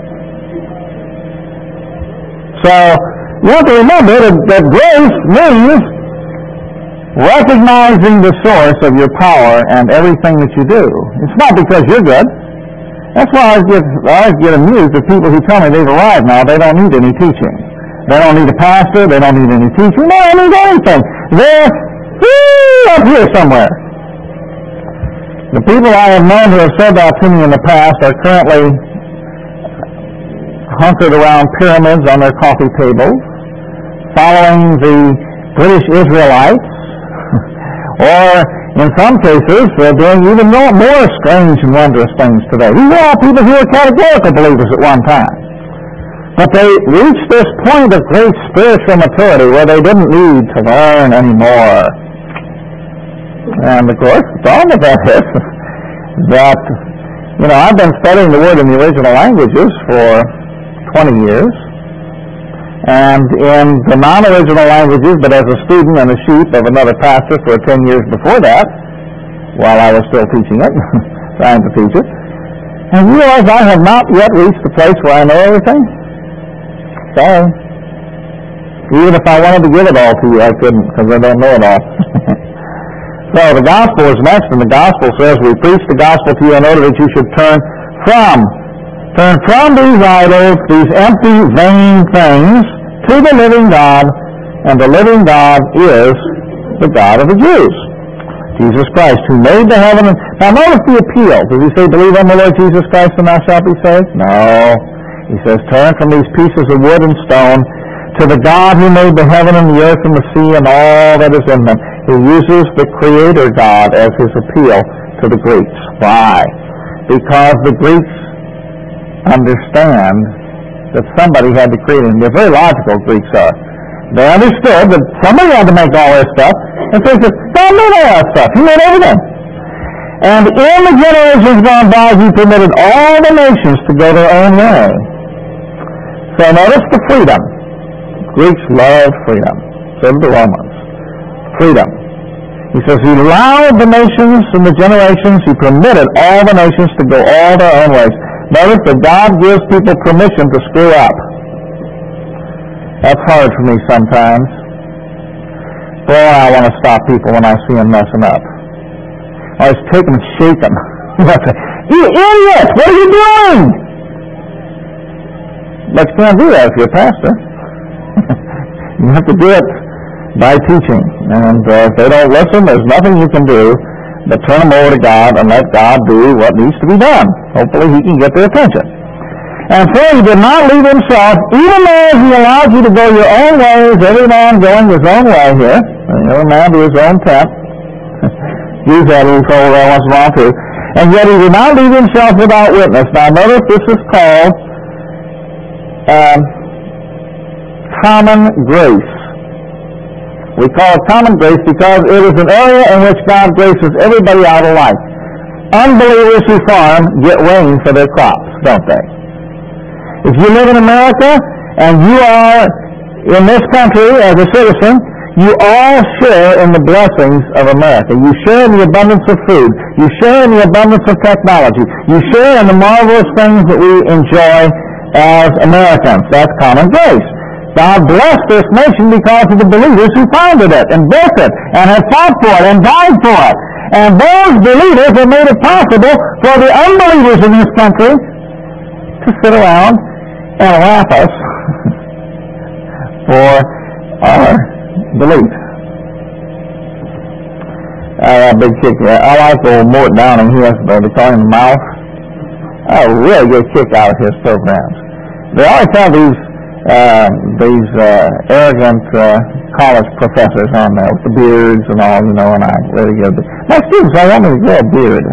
So, you have to remember that, that grace means recognizing the source of your power and everything that you do. It's not because you're good. That's why I get, I get amused at people who tell me they've arrived now, they don't need any teaching. They don't need a pastor, they don't need any teaching, they don't need anything. They're whoo, up here somewhere. The people I have known who have said that to me in the past are currently hunkered around pyramids on their coffee tables, following the British Israelites, or In some cases, they're doing even more, more strange and wondrous things today. These are all people who were categorical believers at one time. But they reached this point of great spiritual maturity where they didn't need to learn anymore. And of course, the problem with that is that, you know, I've been studying the Word in the original languages for twenty years. And in the non-original languages, but as a student and a sheep of another pastor for ten years before that, while I was still teaching it, trying to teach it, and realize I have not yet reached the place where I know everything. Sorry. Even if I wanted to give it all to you, I couldn't, because I don't know it all. So the gospel is next, and the gospel says, we preach the gospel to you in order that you should turn from, turn from these idols, these empty, vain things, to the living God, and the living God is the God of the Jews, Jesus Christ, who made the heaven and... Now notice the appeal. Does he say, believe on the Lord Jesus Christ and thou shalt be saved? No. He says, turn from these pieces of wood and stone to the God who made the heaven and the earth and the sea and all that is in them. He uses the Creator God as his appeal to the Greeks. Why? Because the Greeks understand that somebody had to create him. They're very logical, Greeks are. They understood that somebody had to make all this stuff, and so he said, God made all that stuff. He made everything. And in the generations gone by, he permitted all the nations to go their own way. So notice the freedom. Greeks love freedom. So did the Romans. Freedom. He says he allowed the nations and the generations, he permitted all the nations to go all their own ways. Notice that God gives people permission to screw up. That's hard for me sometimes. Boy, I want to stop people when I see them messing up. I always take them and shake them. You idiot! What are you doing? But you can't do that if you're a pastor. You have to do it by teaching. And uh, if they don't listen, there's nothing you can do but turn them over to God and let God do what needs to be done. Hopefully he can get their attention. And so he did not leave himself, even though he allowed you to go your own ways, every man going his own way here, every man to his own tent. Use that little trouble there once in a while too. And yet he did not leave himself without witness. Now notice this is called um, common grace. We call it common grace because it is an area in which God graces everybody out alike. Unbelievers who farm get rain for their crops, don't they? If you live in America and you are in this country as a citizen, you all share in the blessings of America. You share in the abundance of food. You share in the abundance of technology. You share in the marvelous things that we enjoy as Americans. That's common grace. God blessed this nation because of the believers who founded it and built it and have fought for it and died for it. And those believers have made it possible for the unbelievers in this country to sit around and laugh us for our belief. I got a big kick. I like old Mort Downing. He has the tongue in the mouth. I really get a kick out of his programs. They always have these uh, these uh, arrogant uh, college professors on there with the beards and all, you know, and I really get it. My students, I want me to grow a beard.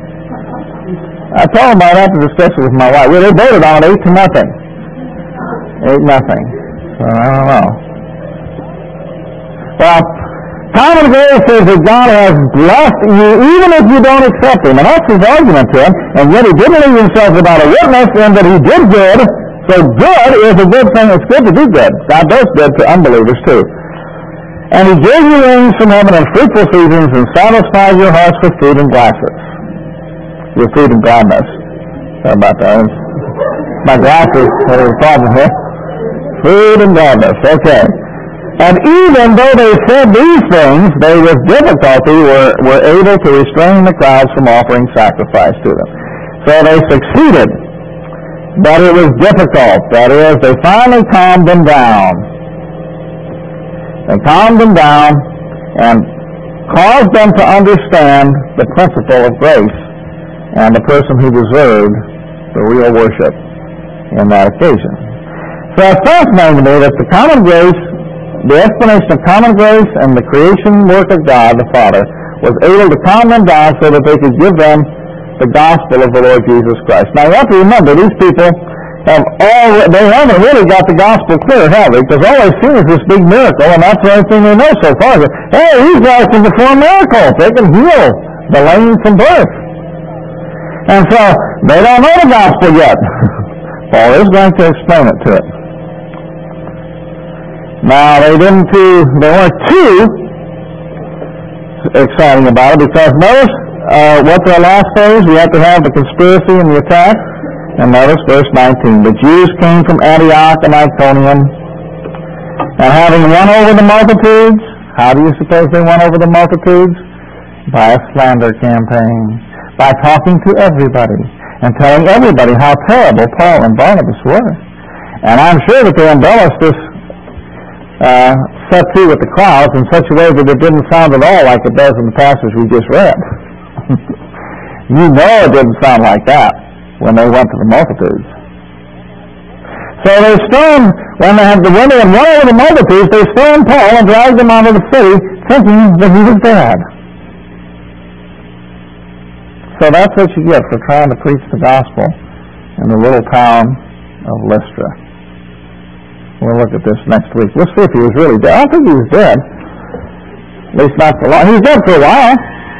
I told them I'd have to discuss it with my wife. Well, they voted on it eight to nothing. Eight nothing. So I don't know. Well, common grace says that God has blessed you even if you don't accept him. And that's his argument to him. And yet he didn't leave himself without a witness in that he did good. So good is a good thing. It's good to do good. God does good to unbelievers too. And he gave you rains from heaven and fruitful seasons and satisfied your hearts with food and glasses. Your food and gladness. Sorry about that. My glasses had a problem here. Food and gladness. Okay. And even though they said these things, they with difficulty were, were able to restrain the crowds from offering sacrifice to them. So they succeeded. But it was difficult. That is, they finally calmed them down. They calmed them down and caused them to understand the principle of grace and the person who deserved the real worship in that occasion. So it's fascinating to me that the common grace, the explanation of common grace and the creation work of God the Father was able to calm them down so that they could give them the gospel of the Lord Jesus Christ. Now, you have to remember, these people have all, they haven't really got the gospel clear, have they? Because all they've seen is this big miracle, and that's the only thing they know so far. Hey, these guys can perform miracles. They can heal the lame from birth. And so, they don't know the gospel yet. Paul is going to explain it to it. Now, they didn't too, they weren't too exciting about it, because notice uh, what's our last phase? We have to have the conspiracy and the attack. And notice verse nineteen. The Jews came from Antioch and Iconium, and having won over the multitudes, how do you suppose they won over the multitudes? By a slander campaign. By talking to everybody and telling everybody how terrible Paul and Barnabas were. And I'm sure that they embellished this uh, set to with the crowds in such a way that it didn't sound at all like it does in the passage we just read. You know it didn't sound like that when they went to the multitudes. So they stoned, when they had the women and one over the multitudes, they stoned Paul and dragged him out of the city, thinking that he was dead. So that's what you get for trying to preach the gospel in the little town of Lystra. We'll look at this next week. We'll see if he was really dead. I don't think he was dead. At least not for long. He was dead for a while.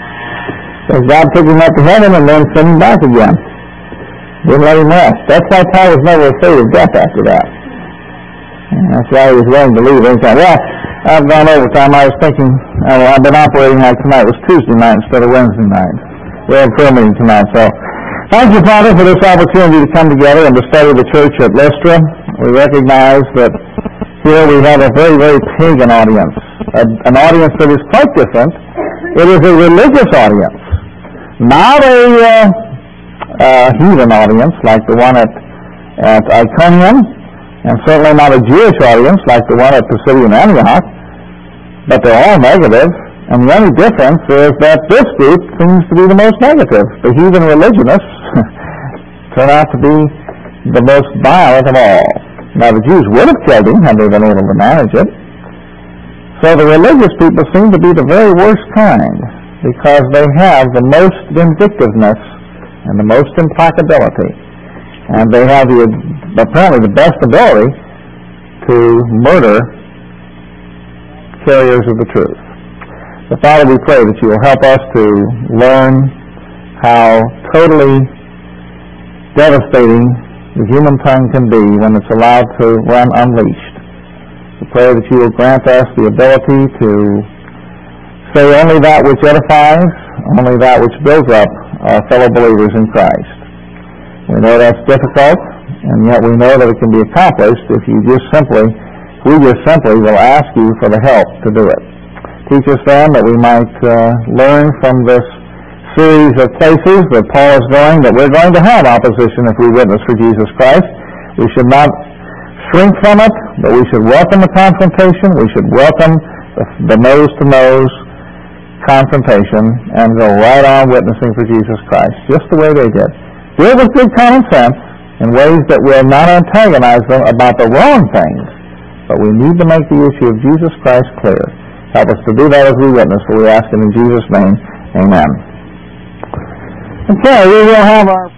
So God took him up to heaven and then sent him back again. Didn't let him rest. That's why Paul was never afraid of death after that. And that's why he was willing to leave anytime. Well, I've gone over time. I was thinking, uh, well, I've been operating like tonight. It was Tuesday night instead of Wednesday night. We had prayer meeting tonight. So thank you, Father, for this opportunity to come together and to study the church at Lystra. We recognize that here we have a very, very pagan audience, a, an audience that is quite different. It is a religious audience, not a uh, uh, heathen audience like the one at, at Iconium, and certainly not a Jewish audience like the one at Pisidian Antioch, but they're all negative, and the only difference is that this group seems to be the most negative. The heathen religionists turn out to be the most violent of all. Now, the Jews would have killed him had they been able to manage it. So the religious people seem to be the very worst kind, because they have the most vindictiveness and the most implacability. And they have the, apparently the best ability to murder carriers of the truth. So, Father, we pray that you will help us to learn how totally devastating the human tongue can be when it's allowed to run unleashed. We pray that you will grant us the ability to say only that which edifies, only that which builds up our fellow believers in Christ. We know that's difficult, and yet we know that it can be accomplished if you just simply, we just simply will ask you for the help to do it. Teach us then that we might uh, learn from this series of places that Paul is going, that we're going to have opposition if we witness for Jesus Christ. We should not shrink from it, but we should welcome the confrontation. We should welcome the, the nose-to-nose confrontation and go right on witnessing for Jesus Christ, just the way they did. Do it with good common sense in ways that will not antagonize them about the wrong things, but we need to make the issue of Jesus Christ clear. Help us to do that as we witness, for we ask it in Jesus' name. Amen. Okay, we will have our